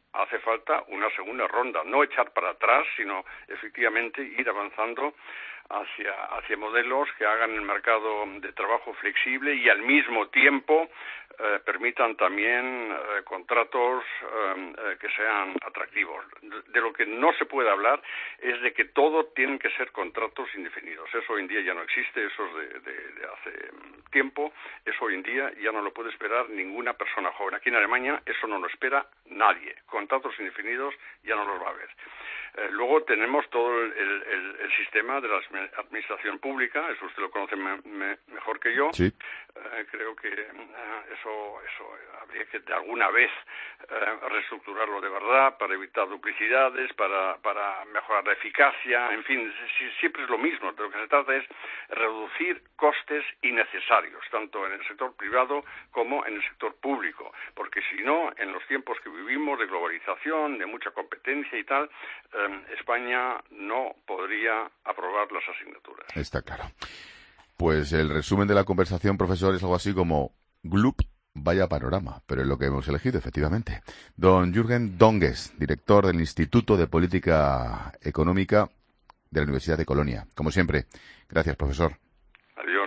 hace falta una segunda ronda, no echar para atrás, sino efectivamente ir avanzando hacia hacia modelos que hagan el mercado de trabajo flexible y al mismo tiempo eh, permitan también eh, contratos eh, eh, que sean atractivos. De, de lo que no se puede hablar es de que todo tienen que ser contratos indefinidos. Eso hoy en día ya no existe, eso es de, de, de hace tiempo, eso hoy en día ya no lo puede esperar ninguna persona joven. Aquí en Alemania eso no lo espera nadie. Contratos indefinidos ya no los va a haber. Eh, luego tenemos todo el, el, el sistema de la administración pública, eso usted lo conoce me, me, mejor que yo. Sí. Eh, creo que eh, eso, eso habría que de alguna vez eh, reestructurarlo de verdad para evitar duplicidades, para, para mejorar la eficacia, en fin, si, siempre es lo mismo. De lo que se trata es reducir costes innecesarios, tanto en el sector privado como en el sector público, porque si no, en los tiempos que vivimos de globalización, de mucha competencia y tal, eh, España no podría aprobar las asignaturas. Está claro. Pues el resumen de la conversación, profesor, es algo así como Glup, vaya panorama, pero es lo que hemos elegido, efectivamente. Don Jürgen Donges, director del Instituto de Política Económica de la Universidad de Colonia. Como siempre, gracias, profesor. Adiós.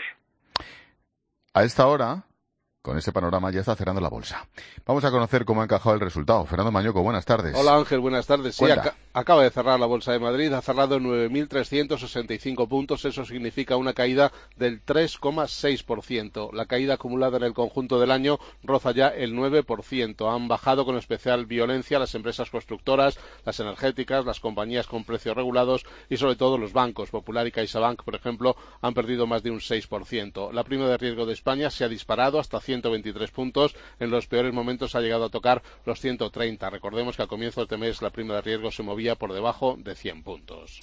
A esta hora, con este panorama, ya está cerrando la bolsa. Vamos a conocer cómo ha encajado el resultado. Fernando Mañoco, buenas tardes. Hola Ángel, buenas tardes. Sí, ac acaba de cerrar la Bolsa de Madrid, ha cerrado en nueve mil trescientos sesenta y cinco puntos, eso significa una caída del tres coma seis por ciento. La caída acumulada en el conjunto del año roza ya el nueve por ciento. Han bajado con especial violencia las empresas constructoras, las energéticas, las compañías con precios regulados y sobre todo los bancos. Popular y CaixaBank, por ejemplo, han perdido más de un seis por ciento. La prima de riesgo de España se ha disparado hasta ciento veintitrés puntos, en los peores momentos ha llegado a tocar los ciento treinta. Recordemos que a comienzos de mes la prima de riesgo se movía por debajo de cien puntos.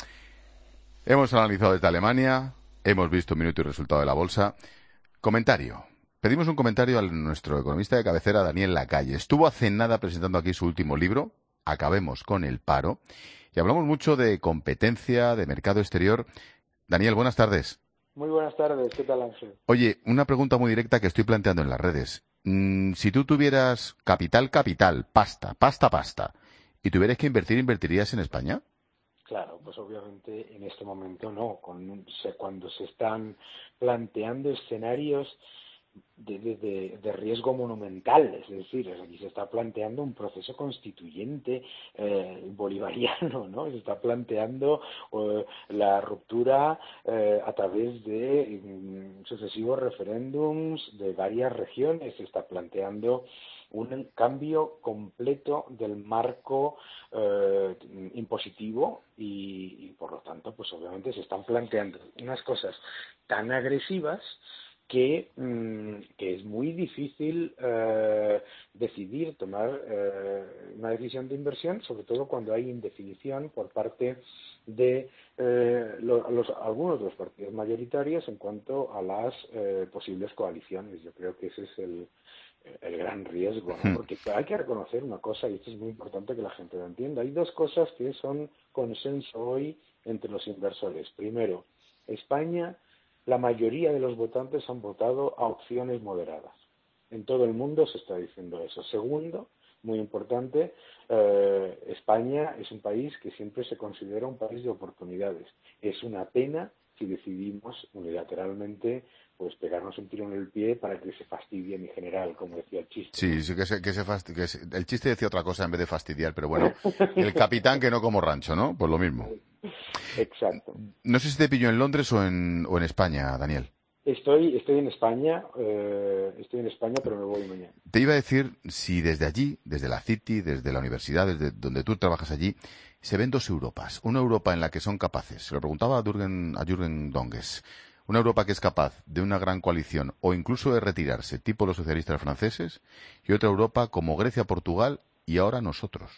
Hemos analizado desde Alemania, hemos visto minuto y resultado de la bolsa. Comentario. Pedimos un comentario a nuestro economista de cabecera, Daniel Lacalle. Estuvo hace nada presentando aquí su último libro, Acabemos con el paro, y hablamos mucho de competencia, de mercado exterior. Daniel, buenas tardes. Muy buenas tardes, ¿qué tal, Ángel? Oye, una pregunta muy directa que estoy planteando en las redes. Mm, si tú tuvieras capital, capital, pasta, pasta, pasta, y tuvieras que invertir, ¿invertirías en España? Claro, pues obviamente en este momento no. Con, cuando se están planteando escenarios de, de, de, de riesgo monumental, es decir, aquí se está planteando un proceso constituyente eh, bolivariano, ¿no? Se está planteando eh, la ruptura eh, a través de um, sucesivos referéndums de varias regiones, se está planteando un cambio completo del marco eh, impositivo y, y por lo tanto pues obviamente se están planteando unas cosas tan agresivas que, mmm, que es muy difícil eh, decidir, tomar eh, una decisión de inversión, sobre todo cuando hay indefinición por parte de eh, los, los, algunos de los partidos mayoritarios en cuanto a las eh, posibles coaliciones. Yo creo que ese es el, el gran riesgo, ¿no? Porque hay que reconocer una cosa, y esto es muy importante que la gente lo entienda. Hay dos cosas que son consenso hoy entre los inversores. Primero, España, la mayoría de los votantes han votado a opciones moderadas. En todo el mundo se está diciendo eso. Segundo, muy importante, eh, España es un país que siempre se considera un país de oportunidades. Es una pena si decidimos unilateralmente pues pegarnos un tiro en el pie para que se fastidie en general, como decía el chiste. Sí, sí que se, que se, fasti que se el chiste decía otra cosa en vez de fastidiar, pero bueno, el capitán que no como rancho, ¿no? Pues lo mismo. Exacto. No sé si te pillo en Londres o en, o en España, Daniel. Estoy, estoy en España, eh, estoy en España, pero me voy mañana. Te iba a decir si desde allí, desde la City, desde la universidad, desde donde tú trabajas allí, se ven dos Europas. Una Europa en la que son capaces, se lo preguntaba a Jürgen, a Jürgen Donges, una Europa que es capaz de una gran coalición o incluso de retirarse, tipo los socialistas franceses, y otra Europa como Grecia, Portugal y ahora nosotros.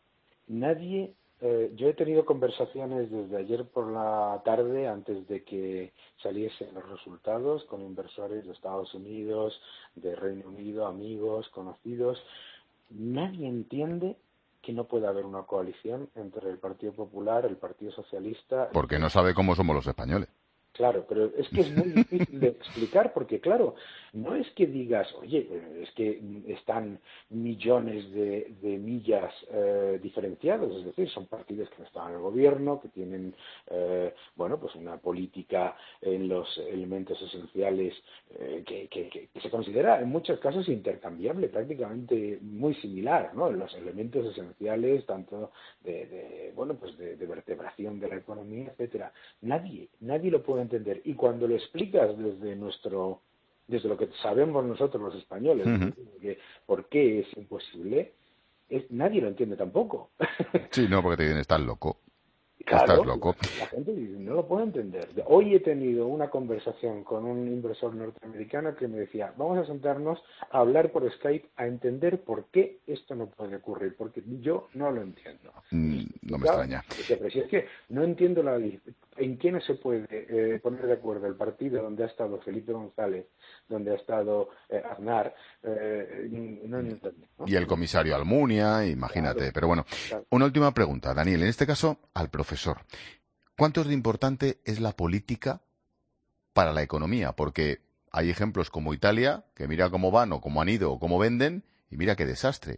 Nadie, eh, yo he tenido conversaciones desde ayer por la tarde, antes de que saliesen los resultados, con inversores de Estados Unidos, de Reino Unido, amigos, conocidos. Nadie entiende que no puede haber una coalición entre el Partido Popular, el Partido Socialista... Porque no sabe cómo somos los españoles. Claro, pero es que es muy difícil de explicar porque, claro, no es que digas, oye, es que están millones de, de millas eh, diferenciados, es decir, son partidos que no están en el gobierno, que tienen, eh, bueno, pues una política en los elementos esenciales eh, que, que, que se considera en muchos casos intercambiable, prácticamente muy similar, ¿no? En los elementos esenciales, tanto de, de bueno, pues de, de vertebración de la economía, etcétera. Nadie, nadie lo puede entender. Y cuando lo explicas desde nuestro, desde lo que sabemos nosotros los españoles, uh-huh. que por qué es imposible, es, nadie lo entiende tampoco. Sí, no, porque te dicen, estás loco. Claro, estás loco. La gente dice, no lo puedo entender. Hoy he tenido una conversación con un inversor norteamericano que me decía, vamos a sentarnos a hablar por Skype, a entender por qué esto no puede ocurrir, porque yo no lo entiendo. Mm, no me claro, extraña. Pero si es que no entiendo la en qué no se puede eh, poner de acuerdo el partido donde ha estado Felipe González, donde ha estado eh, Aznar, eh, no, no entiendo, ¿no? Y el comisario Almunia, imagínate. Claro, pero bueno, claro. Una última pregunta, Daniel, en este caso al profesor. ¿Cuánto de importante es la política para la economía? Porque hay ejemplos como Italia, que mira cómo van o cómo han ido o cómo venden, y mira qué desastre.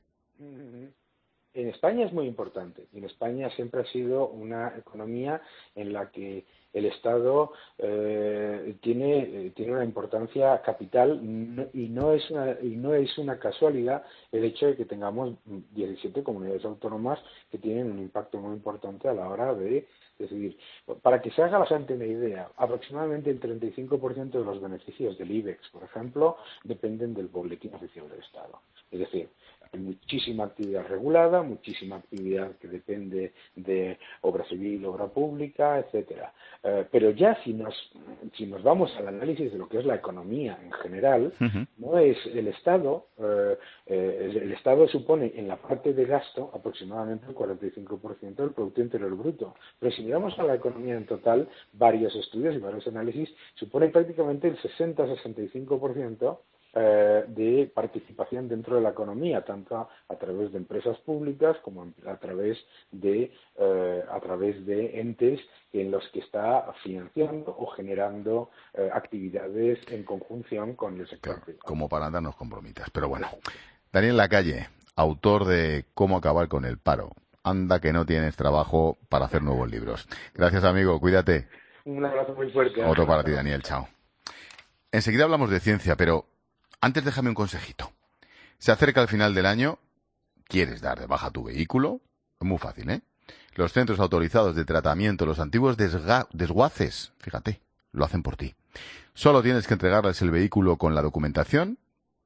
En España es muy importante. En España siempre ha sido una economía en la que el Estado eh, tiene, eh, tiene una importancia capital no, y, no es una, y no es una casualidad el hecho de que tengamos diecisiete comunidades autónomas que tienen un impacto muy importante a la hora de decidir. Para que se haga la gente una idea, aproximadamente el treinta y cinco por ciento de los beneficios del IBEX, por ejemplo, dependen del boletín oficial del Estado. Es decir, hay muchísima actividad regulada, muchísima actividad que depende de obra civil, obra pública, etcétera. Eh, pero ya si nos si nos vamos al análisis de lo que es la economía en general, uh-huh. no es el Estado, eh, eh, el Estado supone en la parte de gasto aproximadamente el cuarenta y cinco por ciento del Producto Interior Bruto. Pero si miramos a la economía en total, varios estudios y varios análisis supone prácticamente el sesenta a sesenta y cinco por ciento de participación dentro de la economía, tanto a, a través de empresas públicas como a través de eh, a través de entes en los que está financiando o generando eh, actividades en conjunción con el sector claro, privado. Como para darnos compromitas. Pero bueno, Daniel Lacalle, autor de Cómo acabar con el paro. Anda que no tienes trabajo para hacer nuevos libros. Gracias, amigo. Cuídate. Un abrazo muy fuerte. Otro para ti, Daniel. Chao. Enseguida hablamos de ciencia, pero antes déjame un consejito. Se acerca el final del año, ¿quieres dar de baja tu vehículo? Es muy fácil, ¿eh? Los centros autorizados de tratamiento, los antiguos desga- desguaces, fíjate, lo hacen por ti. Solo tienes que entregarles el vehículo con la documentación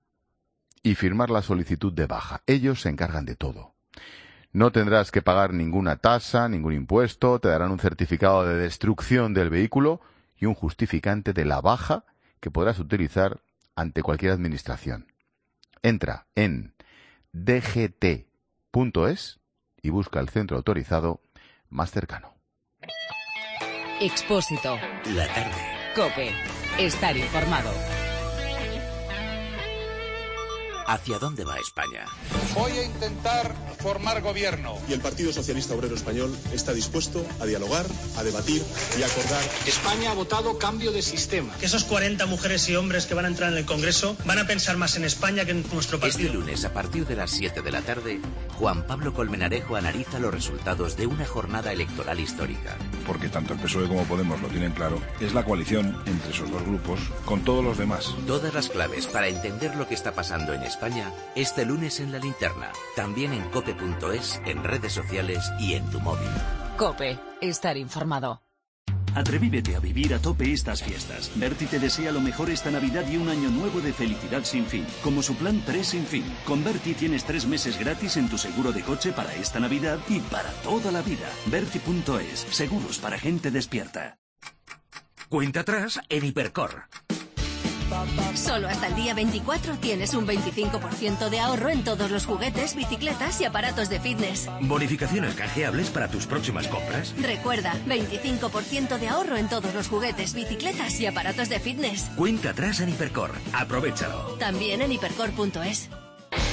y firmar la solicitud de baja. Ellos se encargan de todo. No tendrás que pagar ninguna tasa, ningún impuesto, te darán un certificado de destrucción del vehículo y un justificante de la baja que podrás utilizar ante cualquier administración. Entra en d g t punto es y busca el centro autorizado más cercano. Expósito. La tarde. COPE. Estar informado. ¿Hacia dónde va España? Voy a intentar formar gobierno. Y el Partido Socialista Obrero Español está dispuesto a dialogar, a debatir y a acordar. España ha votado cambio de sistema. Que esos cuarenta mujeres y hombres que van a entrar en el Congreso van a pensar más en España que en nuestro partido. Este lunes, a partir de las siete de la tarde, Juan Pablo Colmenarejo analiza los resultados de una jornada electoral histórica. Porque tanto el P S O E como Podemos lo tienen claro, es la coalición entre esos dos grupos con todos los demás. Todas las claves para entender lo que está pasando en España España, este lunes en La Linterna, también en cope punto es, en redes sociales y en tu móvil. COPE. Estar informado. Atrevívete a vivir a tope estas fiestas. Berti te desea lo mejor esta Navidad y un año nuevo de felicidad sin fin, como su plan tres sin fin. Con Berti tienes tres meses gratis en tu seguro de coche para esta Navidad y para toda la vida. Berti punto es, seguros para gente despierta. Cuenta atrás en Hipercor. Solo hasta el día veinticuatro tienes un veinticinco por ciento de ahorro en todos los juguetes, bicicletas y aparatos de fitness. Bonificaciones canjeables para tus próximas compras. Recuerda, veinticinco por ciento de ahorro en todos los juguetes, bicicletas y aparatos de fitness. Cuenta atrás en Hipercor. Aprovechalo. También en hipercor punto es.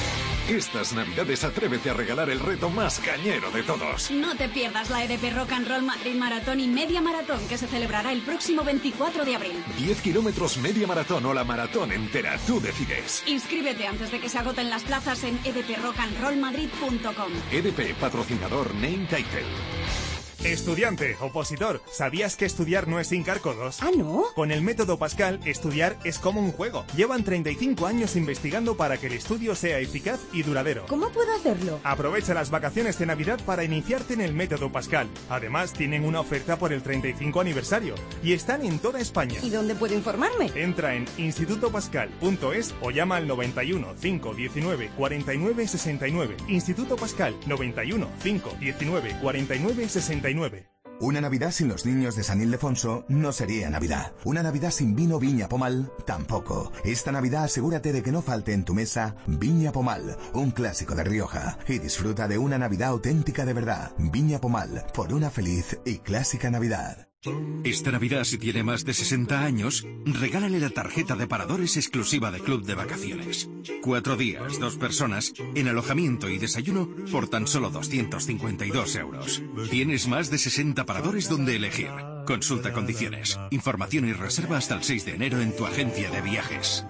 Estas navidades atrévete a regalar el reto más cañero de todos. No te pierdas la E D P Rock and Roll Madrid Maratón y Media Maratón, que se celebrará el próximo veinticuatro de abril. diez kilómetros media maratón o la maratón entera, tú decides. Inscríbete antes de que se agoten las plazas en e d p rock and roll madrid punto com. E D P, patrocinador Name Title. Estudiante, opositor, ¿sabías que estudiar no es hincar codos? ¿Ah, no? Con el método Pascal, estudiar es como un juego. Llevan treinta y cinco años investigando para que el estudio sea eficaz y duradero. ¿Cómo puedo hacerlo? Aprovecha las vacaciones de Navidad para iniciarte en el método Pascal. Además, tienen una oferta por el treinta y cinco aniversario y están en toda España. ¿Y dónde puedo informarme? Entra en instituto pascal punto es o llama al noventa y uno, cinco diecinueve, cuarenta y nueve sesenta y nueve. Instituto Pascal, noventa y uno, cinco diecinueve, cuarenta y nueve sesenta y nueve. Una Navidad sin los niños de San Ildefonso no sería Navidad. Una Navidad sin vino Viña Pomal tampoco. Esta Navidad asegúrate de que no falte en tu mesa Viña Pomal, un clásico de Rioja. Y disfruta de una Navidad auténtica de verdad. Viña Pomal, por una feliz y clásica Navidad. Esta Navidad, si tiene más de sesenta años, regálale la tarjeta de paradores exclusiva de Club de Vacaciones. Cuatro días, dos personas, en alojamiento y desayuno por tan solo doscientos cincuenta y dos euros. Tienes más de sesenta paradores donde elegir. Consulta condiciones. Información y reserva hasta el seis de enero en tu agencia de viajes.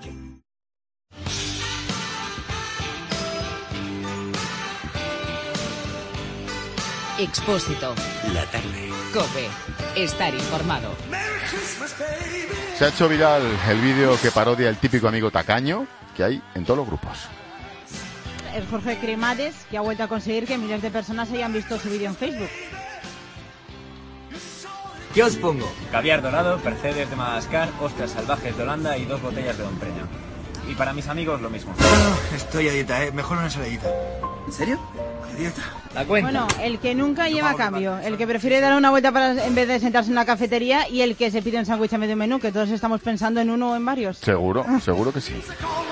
Expósito. La tarde. COPE. Estar informado. Se ha hecho viral el vídeo que parodia el típico amigo tacaño que hay en todos los grupos. Es Jorge Cremades, que ha vuelto a conseguir que miles de personas hayan visto su vídeo en Facebook. ¿Qué os pongo? Caviar dorado, percebes de Madagascar, ostras salvajes de Holanda y dos botellas de Don Preña. Y para mis amigos lo mismo. No, no, estoy a dieta, ¿eh? Mejor una ensaladita. ¿En serio? ¿A dieta? La cuenta. Bueno, el que nunca lleva cambio, el que prefiere dar una vuelta para, en vez de sentarse en la cafetería, y el que se pide un sándwich a medio menú, que todos estamos pensando en uno o en varios. Seguro, seguro que sí.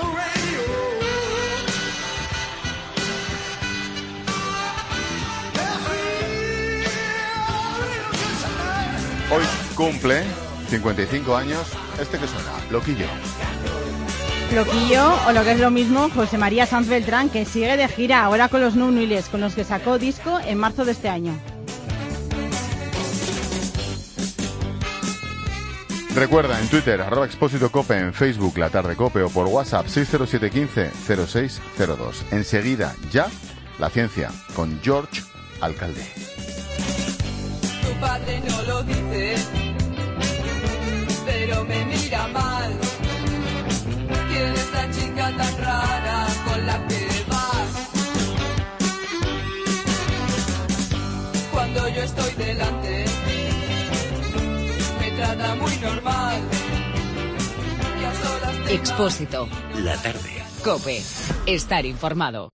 Hoy cumple cincuenta y cinco años este que suena, Loquillo. Loquillo, o lo que es lo mismo, José María Sanz Beltrán, que sigue de gira ahora con los Nunuiles, con los que sacó disco en marzo de este año. Recuerda, en Twitter, arroba Expósito Cope, en Facebook, La Tarde Cope, o por WhatsApp, seis cero siete uno cinco cero seis cero dos. Enseguida, ya, la ciencia, con George Alcalde. Tu padre no lo dice, pero me mira mal. ¿Quién es esta chica tan rara con la que vas? Cuando yo estoy delante, me trata muy normal. Y a solas te Expósito. La tarde. COPE. Estar informado.